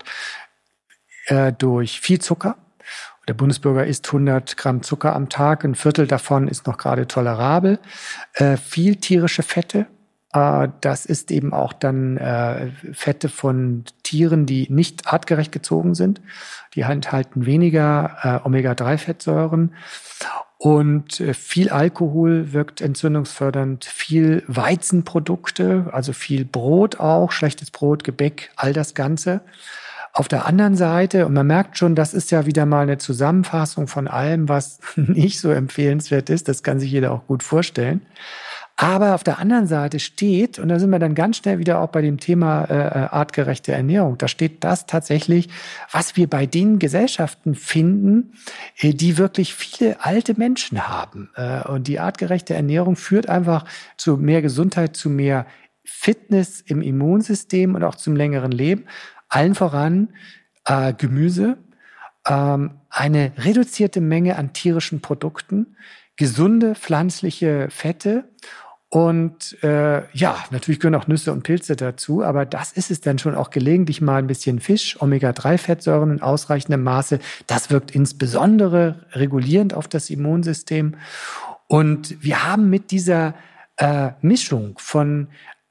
durch viel Zucker. Der Bundesbürger isst 100 Gramm Zucker am Tag, ein Viertel davon ist noch gerade tolerabel. Viel tierische Fette, das ist eben auch dann Fette von Tieren, die nicht artgerecht gezogen sind. Die enthalten weniger Omega-3-Fettsäuren. Und viel Alkohol wirkt entzündungsfördernd, viel Weizenprodukte, also viel Brot auch, schlechtes Brot, Gebäck, all das Ganze. Auf der anderen Seite, und man merkt schon, das ist ja wieder mal eine Zusammenfassung von allem, was nicht so empfehlenswert ist, das kann sich jeder auch gut vorstellen. Aber auf der anderen Seite steht, und da sind wir dann ganz schnell wieder auch bei dem Thema artgerechte Ernährung, da steht das tatsächlich, was wir bei den Gesellschaften finden, die wirklich viele alte Menschen haben. Und die artgerechte Ernährung führt einfach zu mehr Gesundheit, zu mehr Fitness im Immunsystem und auch zum längeren Leben. Allen voran Gemüse, eine reduzierte Menge an tierischen Produkten, gesunde pflanzliche Fette und natürlich gehören auch Nüsse und Pilze dazu, aber das ist es dann schon auch gelegentlich mal ein bisschen Fisch, Omega-3-Fettsäuren in ausreichendem Maße. Das wirkt insbesondere regulierend auf das Immunsystem. Und wir haben mit dieser Mischung von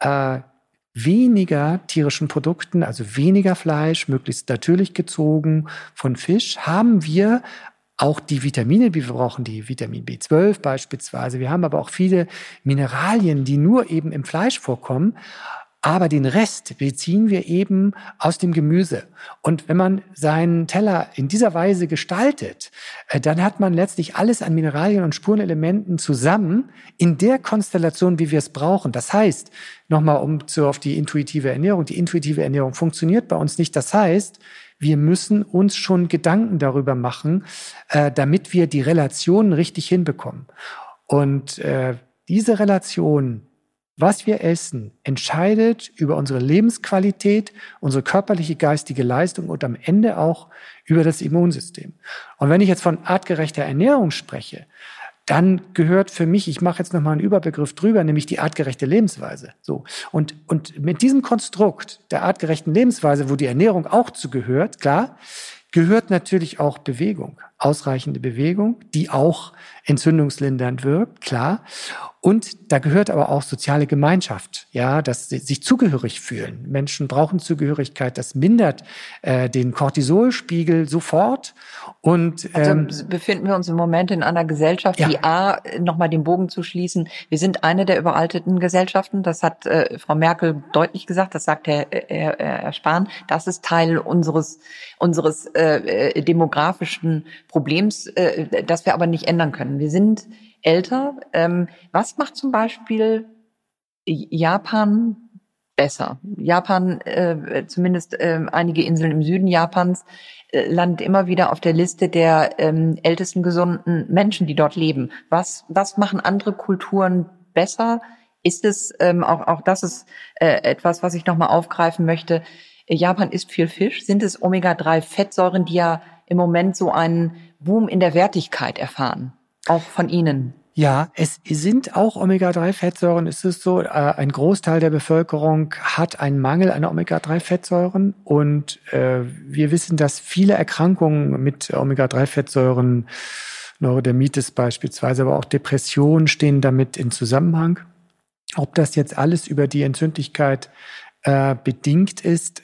weniger tierischen Produkten, also weniger Fleisch, möglichst natürlich gezogen von Fisch, haben wir auch die Vitamine, die wir brauchen, die Vitamin B12 beispielsweise. Wir haben aber auch viele Mineralien, die nur eben im Fleisch vorkommen. Aber den Rest beziehen wir eben aus dem Gemüse. Und wenn man seinen Teller in dieser Weise gestaltet, dann hat man letztlich alles an Mineralien und Spurenelementen zusammen in der Konstellation, wie wir es brauchen. Das heißt, nochmal auf die intuitive Ernährung. Die intuitive Ernährung funktioniert bei uns nicht. Das heißt, wir müssen uns schon Gedanken darüber machen, damit wir die Relationen richtig hinbekommen. Und diese Relation, was wir essen, entscheidet über unsere Lebensqualität, unsere körperliche, geistige Leistung und am Ende auch über das Immunsystem. Und wenn ich jetzt von artgerechter Ernährung spreche, dann gehört für mich, ich mache jetzt nochmal einen Überbegriff drüber, nämlich die artgerechte Lebensweise. So. Und mit diesem Konstrukt der artgerechten Lebensweise, wo die Ernährung auch zugehört, klar, gehört natürlich auch Bewegung. ausreichende Bewegung, die auch entzündungslindernd wirkt, klar. Und da gehört aber auch soziale Gemeinschaft, ja, dass sie sich zugehörig fühlen. Menschen brauchen Zugehörigkeit, das mindert den Cortisolspiegel sofort. Und also befinden wir uns im Moment in einer Gesellschaft, die nochmal den Bogen zu schließen, wir sind eine der überalteten Gesellschaften, das hat Frau Merkel deutlich gesagt, das sagt Herr Spahn, das ist Teil unseres demografischen Problems, das wir aber nicht ändern können. Wir sind älter. Was macht zum Beispiel Japan besser? Japan, zumindest einige Inseln im Süden Japans, landet immer wieder auf der Liste der ältesten gesunden Menschen, die dort leben. Was machen andere Kulturen besser? Ist es, auch das ist etwas, was ich nochmal aufgreifen möchte. Japan isst viel Fisch. Sind es Omega-3-Fettsäuren, die ja im Moment so einen Boom in der Wertigkeit erfahren? Auch von Ihnen? Ja, es sind auch Omega-3-Fettsäuren. Es ist so, ein Großteil der Bevölkerung hat einen Mangel an Omega-3-Fettsäuren. Und wir wissen, dass viele Erkrankungen mit Omega-3-Fettsäuren, Neurodermitis beispielsweise, aber auch Depressionen stehen damit in Zusammenhang. Ob das jetzt alles über die Entzündlichkeit bedingt ist,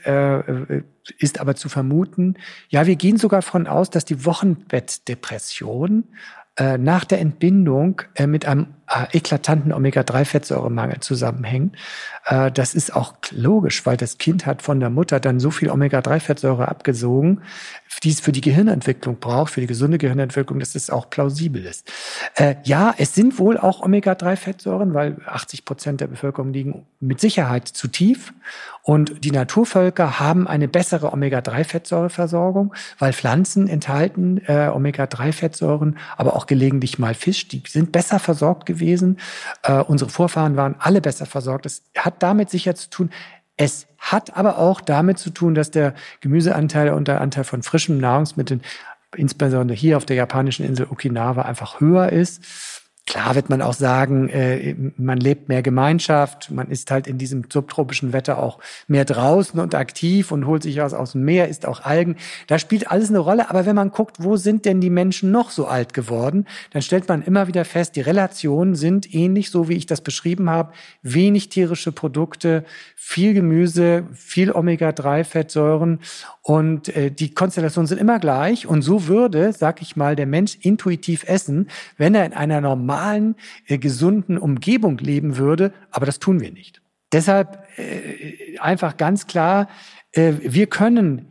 ist aber zu vermuten. Ja, wir gehen sogar davon aus, dass die Wochenbettdepression nach der Entbindung mit einem eklatanten Omega-3-Fettsäuremangel zusammenhängt. Das ist auch logisch, weil das Kind hat von der Mutter dann so viel Omega-3-Fettsäure abgesogen, die es für die Gehirnentwicklung braucht, für die gesunde Gehirnentwicklung, dass es auch plausibel ist. Ja, es sind wohl auch Omega-3-Fettsäuren, weil 80% der Bevölkerung liegen mit Sicherheit zu tief. Und die Naturvölker haben eine bessere Omega-3-Fettsäureversorgung, weil Pflanzen enthalten Omega-3-Fettsäuren, aber auch gelegentlich mal Fisch. Die sind besser versorgt gewesen. Unsere Vorfahren waren alle besser versorgt. Es hat damit sicher zu tun. Es hat aber auch damit zu tun, dass der Gemüseanteil und der Anteil von frischen Nahrungsmitteln, insbesondere hier auf der japanischen Insel Okinawa, einfach höher ist. Klar wird man auch sagen, man lebt mehr Gemeinschaft, man ist halt in diesem subtropischen Wetter auch mehr draußen und aktiv und holt sich was aus dem Meer, isst auch Algen. Da spielt alles eine Rolle, aber wenn man guckt, wo sind denn die Menschen noch so alt geworden, dann stellt man immer wieder fest, die Relationen sind ähnlich, so wie ich das beschrieben habe. Wenig tierische Produkte, viel Gemüse, viel Omega-3-Fettsäuren und die Konstellationen sind immer gleich. Und so würde, sag ich mal, der Mensch intuitiv essen, wenn er in einer normalen, gesunden Umgebung leben würde. Aber das tun wir nicht. Deshalb einfach ganz klar, wir können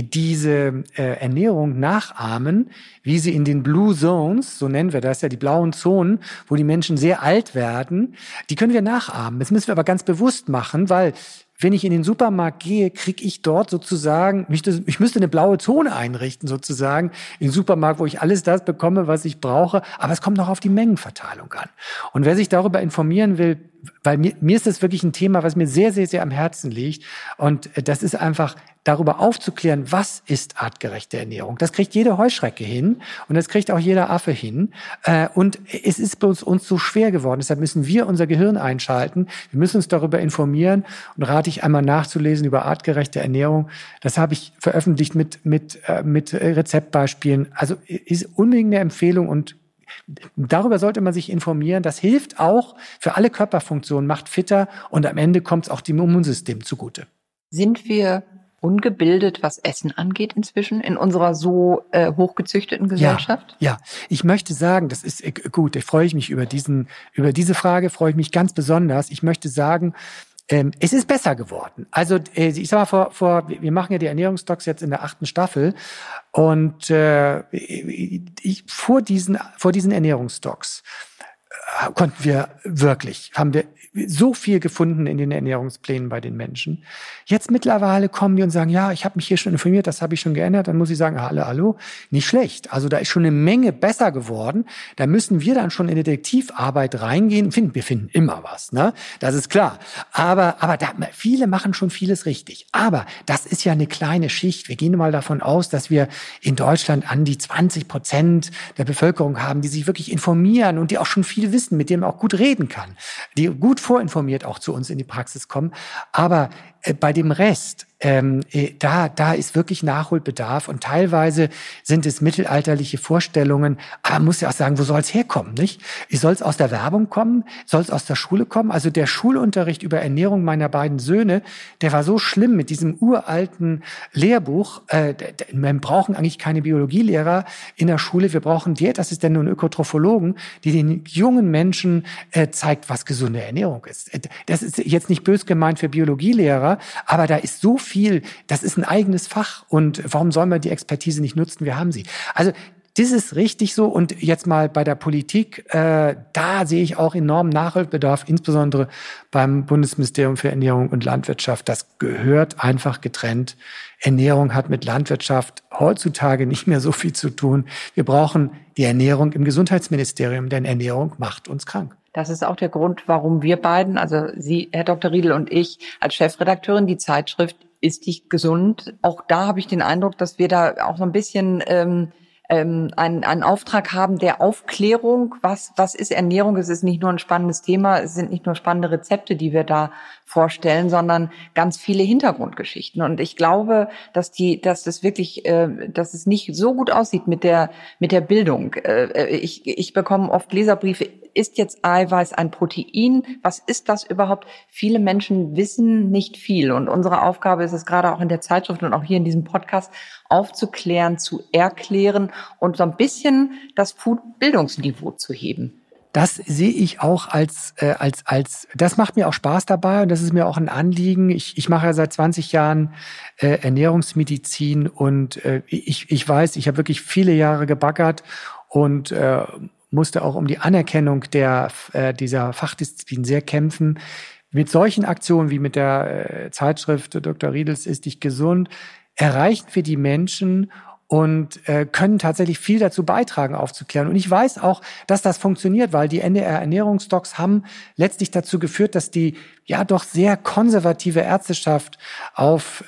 diese Ernährung nachahmen, wie sie in den Blue Zones, so nennen wir das ja, die blauen Zonen, wo die Menschen sehr alt werden, die können wir nachahmen. Das müssen wir aber ganz bewusst machen, weil wenn ich in den Supermarkt gehe, kriege ich dort sozusagen, ich müsste eine blaue Zone einrichten sozusagen, im Supermarkt, wo ich alles das bekomme, was ich brauche, aber es kommt noch auf die Mengenverteilung an. Und wer sich darüber informieren will, weil mir ist das wirklich ein Thema, was mir sehr, sehr, sehr am Herzen liegt. Und das ist einfach darüber aufzuklären, was ist artgerechte Ernährung. Das kriegt jede Heuschrecke hin und das kriegt auch jeder Affe hin. Und es ist bei uns so schwer geworden. Deshalb müssen wir unser Gehirn einschalten. Wir müssen uns darüber informieren und rate ich einmal nachzulesen über artgerechte Ernährung. Das habe ich veröffentlicht mit Rezeptbeispielen. Also ist unbedingt eine Empfehlung und darüber sollte man sich informieren. Das hilft auch für alle Körperfunktionen, macht fitter und am Ende kommt es auch dem Immunsystem zugute. Sind wir ungebildet, was Essen angeht inzwischen in unserer so hochgezüchteten Gesellschaft? Ja, ich möchte sagen, das ist gut, ich freue mich über diese Frage, freue ich mich ganz besonders. Ich möchte sagen, es ist besser geworden. Also ich sag mal, wir machen ja die Ernährungsdocs jetzt in der 8. Staffel und vor diesen Ernährungsdocs haben wir so viel gefunden in den Ernährungsplänen bei den Menschen. Jetzt mittlerweile kommen die und sagen, ja, ich habe mich hier schon informiert, das habe ich schon geändert. Dann muss ich sagen, hallo, nicht schlecht. Also da ist schon eine Menge besser geworden. Da müssen wir dann schon in Detektivarbeit reingehen. Wir finden immer was, ne? Das ist klar. Aber viele machen schon vieles richtig. Aber das ist ja eine kleine Schicht. Wir gehen mal davon aus, dass wir in Deutschland an die 20% der Bevölkerung haben, die sich wirklich informieren und die auch schon viel wissen, mit denen man auch gut reden kann, die gut vorinformiert auch zu uns in die Praxis kommen. Aber bei dem Rest Da ist wirklich Nachholbedarf und teilweise sind es mittelalterliche Vorstellungen. Aber man muss ja auch sagen, wo soll es herkommen, nicht? Soll es aus der Werbung kommen? Soll es aus der Schule kommen? Also der Schulunterricht über Ernährung meiner beiden Söhne, der war so schlimm mit diesem uralten Lehrbuch. Wir brauchen eigentlich keine Biologielehrer in der Schule. Wir brauchen Diätassistenten und Ökotrophologen, die den jungen Menschen zeigt, was gesunde Ernährung ist. Das ist jetzt nicht bös gemeint für Biologielehrer, aber da ist so viel, das ist ein eigenes Fach. Und warum sollen wir die Expertise nicht nutzen? Wir haben sie. Also das ist richtig so. Und jetzt mal bei der Politik, da sehe ich auch enormen Nachholbedarf, insbesondere beim Bundesministerium für Ernährung und Landwirtschaft. Das gehört einfach getrennt. Ernährung hat mit Landwirtschaft heutzutage nicht mehr so viel zu tun. Wir brauchen die Ernährung im Gesundheitsministerium, denn Ernährung macht uns krank. Das ist auch der Grund, warum wir beiden, also Sie, Herr Dr. Riedl und ich, als Chefredakteurin, die Zeitschrift Ist dich gesund? Auch da habe ich den Eindruck, dass wir da auch so ein bisschen einen Auftrag haben der Aufklärung. Was ist Ernährung? Es ist nicht nur ein spannendes Thema, es sind nicht nur spannende Rezepte, die wir da vorstellen, sondern ganz viele Hintergrundgeschichten. Und ich glaube, dass es nicht so gut aussieht mit der Bildung. Ich bekomme oft Leserbriefe. Ist jetzt Eiweiß ein Protein? Was ist das überhaupt? Viele Menschen wissen nicht viel. Und unsere Aufgabe ist es gerade auch in der Zeitschrift und auch hier in diesem Podcast aufzuklären, zu erklären und so ein bisschen das Food-Bildungsniveau zu heben. Das sehe ich auch als das macht mir auch Spaß dabei und das ist mir auch ein Anliegen. Ich mache ja seit 20 Jahren Ernährungsmedizin und ich weiß, ich habe wirklich viele Jahre gebaggert und musste auch um die Anerkennung dieser Fachdisziplin sehr kämpfen. Mit solchen Aktionen wie mit der Zeitschrift Dr. Riedls Ist dich gesund erreichen wir die Menschen und können tatsächlich viel dazu beitragen, aufzuklären. Und ich weiß auch, dass das funktioniert, weil die NDR-Ernährungsdocs haben letztlich dazu geführt, dass die ja doch sehr konservative Ärzteschaft auf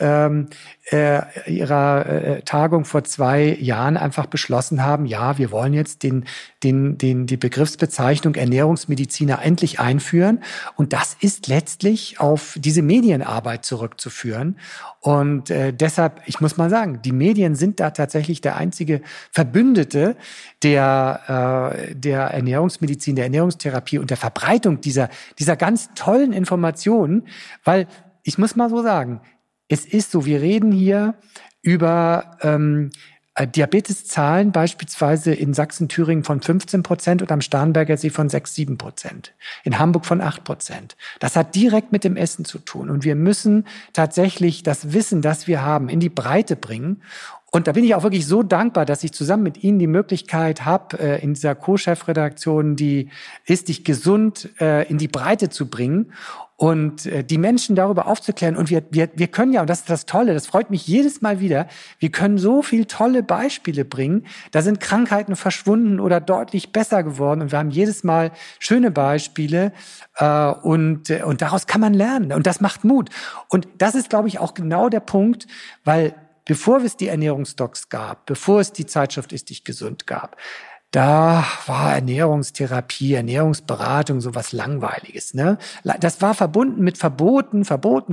ihrer Tagung vor 2 Jahren einfach beschlossen haben, ja, wir wollen jetzt die Begriffsbezeichnung Ernährungsmediziner endlich einführen. Und das ist letztlich auf diese Medienarbeit zurückzuführen. Und deshalb, ich muss mal sagen, die Medien sind da tatsächlich der einzige Verbündete der Ernährungsmedizin, der Ernährungstherapie und der Verbreitung dieser ganz tollen Informationen, weil ich muss mal so sagen, es ist so, wir reden hier über Diabeteszahlen beispielsweise in Sachsen-Thüringen von 15% und am Starnberger See von 6-7%, in Hamburg von 8%. Das hat direkt mit dem Essen zu tun und wir müssen tatsächlich das Wissen, das wir haben, in die Breite bringen. Und da bin ich auch wirklich so dankbar, dass ich zusammen mit Ihnen die Möglichkeit habe, in dieser Co-Chefredaktion die Ist dich gesund in die Breite zu bringen und die Menschen darüber aufzuklären. Und wir können ja, und das ist das Tolle, das freut mich jedes Mal wieder, wir können so viel tolle Beispiele bringen. Da sind Krankheiten verschwunden oder deutlich besser geworden und wir haben jedes Mal schöne Beispiele und daraus kann man lernen und das macht Mut. Und das ist, glaube ich, auch genau der Punkt, weil bevor es die Ernährungsdocs gab, bevor es die Zeitschrift Ist dich gesund gab, da war Ernährungstherapie, Ernährungsberatung so was Langweiliges, ne? Das war verbunden mit Verboten.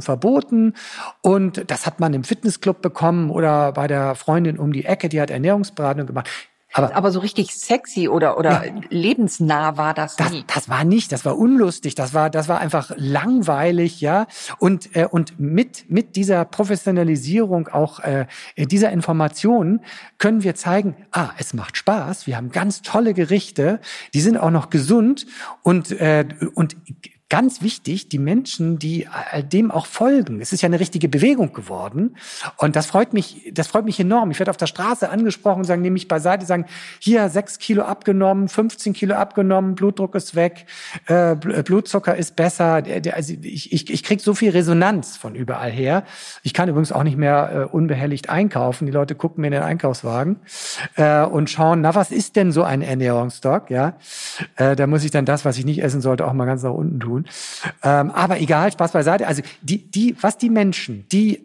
Und das hat man im Fitnessclub bekommen oder bei der Freundin um die Ecke, die hat Ernährungsberatung gemacht. Aber so richtig sexy oder ja, lebensnah war das nie. Das war nicht, das war unlustig, das war einfach langweilig, ja. Und mit dieser Professionalisierung auch dieser Informationen können wir zeigen, es macht Spaß, wir haben ganz tolle Gerichte, die sind auch noch gesund und ganz wichtig, die Menschen, die dem auch folgen. Es ist ja eine richtige Bewegung geworden. Und das freut mich enorm. Ich werde auf der Straße angesprochen, sagen, nehme mich beiseite, sagen, hier 6 Kilo abgenommen, 15 Kilo abgenommen, Blutdruck ist weg, Blutzucker ist besser. Also ich kriege so viel Resonanz von überall her. Ich kann übrigens auch nicht mehr unbehelligt einkaufen. Die Leute gucken mir in den Einkaufswagen und schauen, was ist denn so ein Ernährungsdoc? Ja, da muss ich dann das, was ich nicht essen sollte, auch mal ganz nach unten tun. Aber egal, Spaß beiseite. Also was die Menschen, die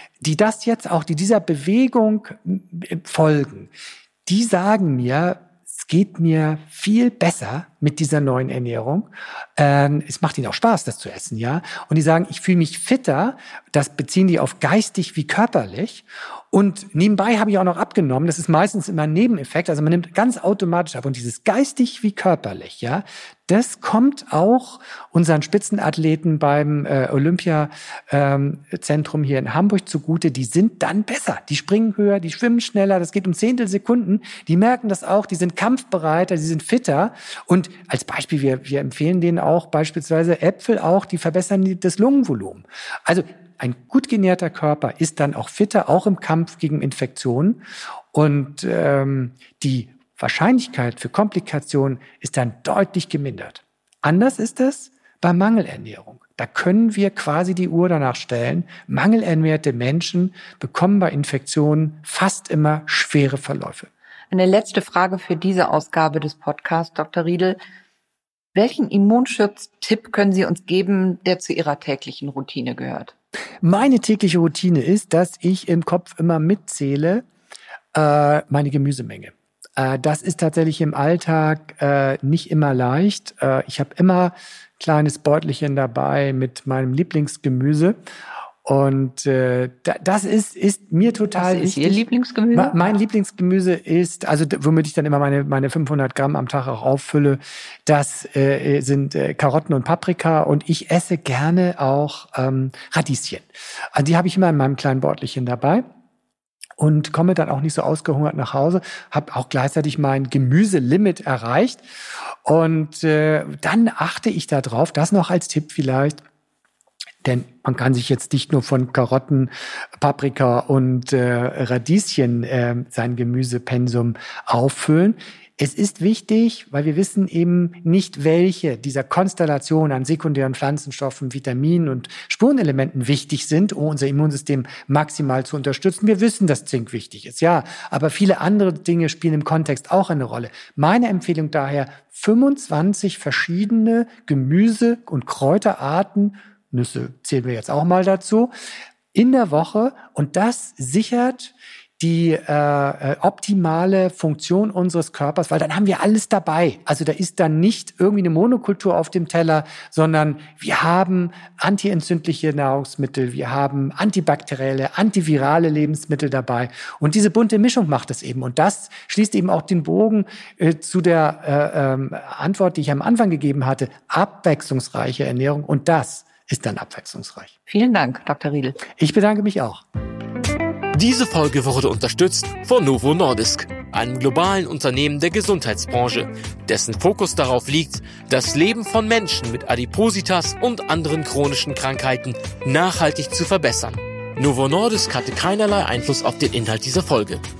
dieser Bewegung folgen, die sagen mir, es geht mir viel besser mit dieser neuen Ernährung. Es macht ihnen auch Spaß, das zu essen, ja. Und die sagen, ich fühle mich fitter. Das beziehen die auf geistig wie körperlich. Und nebenbei habe ich auch noch abgenommen. Das ist meistens immer ein Nebeneffekt. Also man nimmt ganz automatisch ab. Und dieses geistig wie körperlich, ja, das kommt auch unseren Spitzenathleten beim Olympiazentrum hier in Hamburg zugute. Die sind dann besser. Die springen höher, die schwimmen schneller. Das geht um Zehntelsekunden. Die merken das auch. Die sind kampfbereiter, die sind fitter. Und als Beispiel, wir empfehlen denen auch beispielsweise Äpfel auch, die verbessern das Lungenvolumen. Also ein gut genährter Körper ist dann auch fitter, auch im Kampf gegen Infektionen. Und die Wahrscheinlichkeit für Komplikationen ist dann deutlich gemindert. Anders ist es bei Mangelernährung. Da können wir quasi die Uhr danach stellen. Mangelernährte Menschen bekommen bei Infektionen fast immer schwere Verläufe. Eine letzte Frage für diese Ausgabe des Podcasts, Dr. Riedl. Welchen Immunschutztipp können Sie uns geben, der zu Ihrer täglichen Routine gehört? Meine tägliche Routine ist, dass ich im Kopf immer mitzähle meine Gemüsemenge. Das ist tatsächlich im Alltag nicht immer leicht. Ich habe immer ein kleines Beutelchen dabei mit meinem Lieblingsgemüse. Und das ist mir total wichtig. Was ist Ihr Lieblingsgemüse? Mein Lieblingsgemüse ist, also womit ich dann immer meine 500 Gramm am Tag auch auffülle, das sind Karotten und Paprika. Und ich esse gerne auch Radieschen. Also die habe ich immer in meinem kleinen Beutelchen dabei. Und komme dann auch nicht so ausgehungert nach Hause, habe auch gleichzeitig mein Gemüselimit erreicht. Und dann achte ich da drauf, das noch als Tipp vielleicht, denn man kann sich jetzt nicht nur von Karotten, Paprika und Radieschen sein Gemüsepensum auffüllen. Es ist wichtig, weil wir wissen eben nicht, welche dieser Konstellation an sekundären Pflanzenstoffen, Vitaminen und Spurenelementen wichtig sind, um unser Immunsystem maximal zu unterstützen. Wir wissen, dass Zink wichtig ist, ja, aber viele andere Dinge spielen im Kontext auch eine Rolle. Meine Empfehlung daher, 25 verschiedene Gemüse- und Kräuterarten, Nüsse zählen wir jetzt auch mal dazu, in der Woche, und das sichert die optimale Funktion unseres Körpers, weil dann haben wir alles dabei. Also da ist dann nicht irgendwie eine Monokultur auf dem Teller, sondern wir haben antientzündliche Nahrungsmittel, wir haben antibakterielle, antivirale Lebensmittel dabei. Und diese bunte Mischung macht es eben. Und das schließt eben auch den Bogen zu der Antwort, die ich am Anfang gegeben hatte. Abwechslungsreiche Ernährung. Und das ist dann abwechslungsreich. Vielen Dank, Dr. Riedl. Ich bedanke mich auch. Diese Folge wurde unterstützt von Novo Nordisk, einem globalen Unternehmen der Gesundheitsbranche, dessen Fokus darauf liegt, das Leben von Menschen mit Adipositas und anderen chronischen Krankheiten nachhaltig zu verbessern. Novo Nordisk hatte keinerlei Einfluss auf den Inhalt dieser Folge.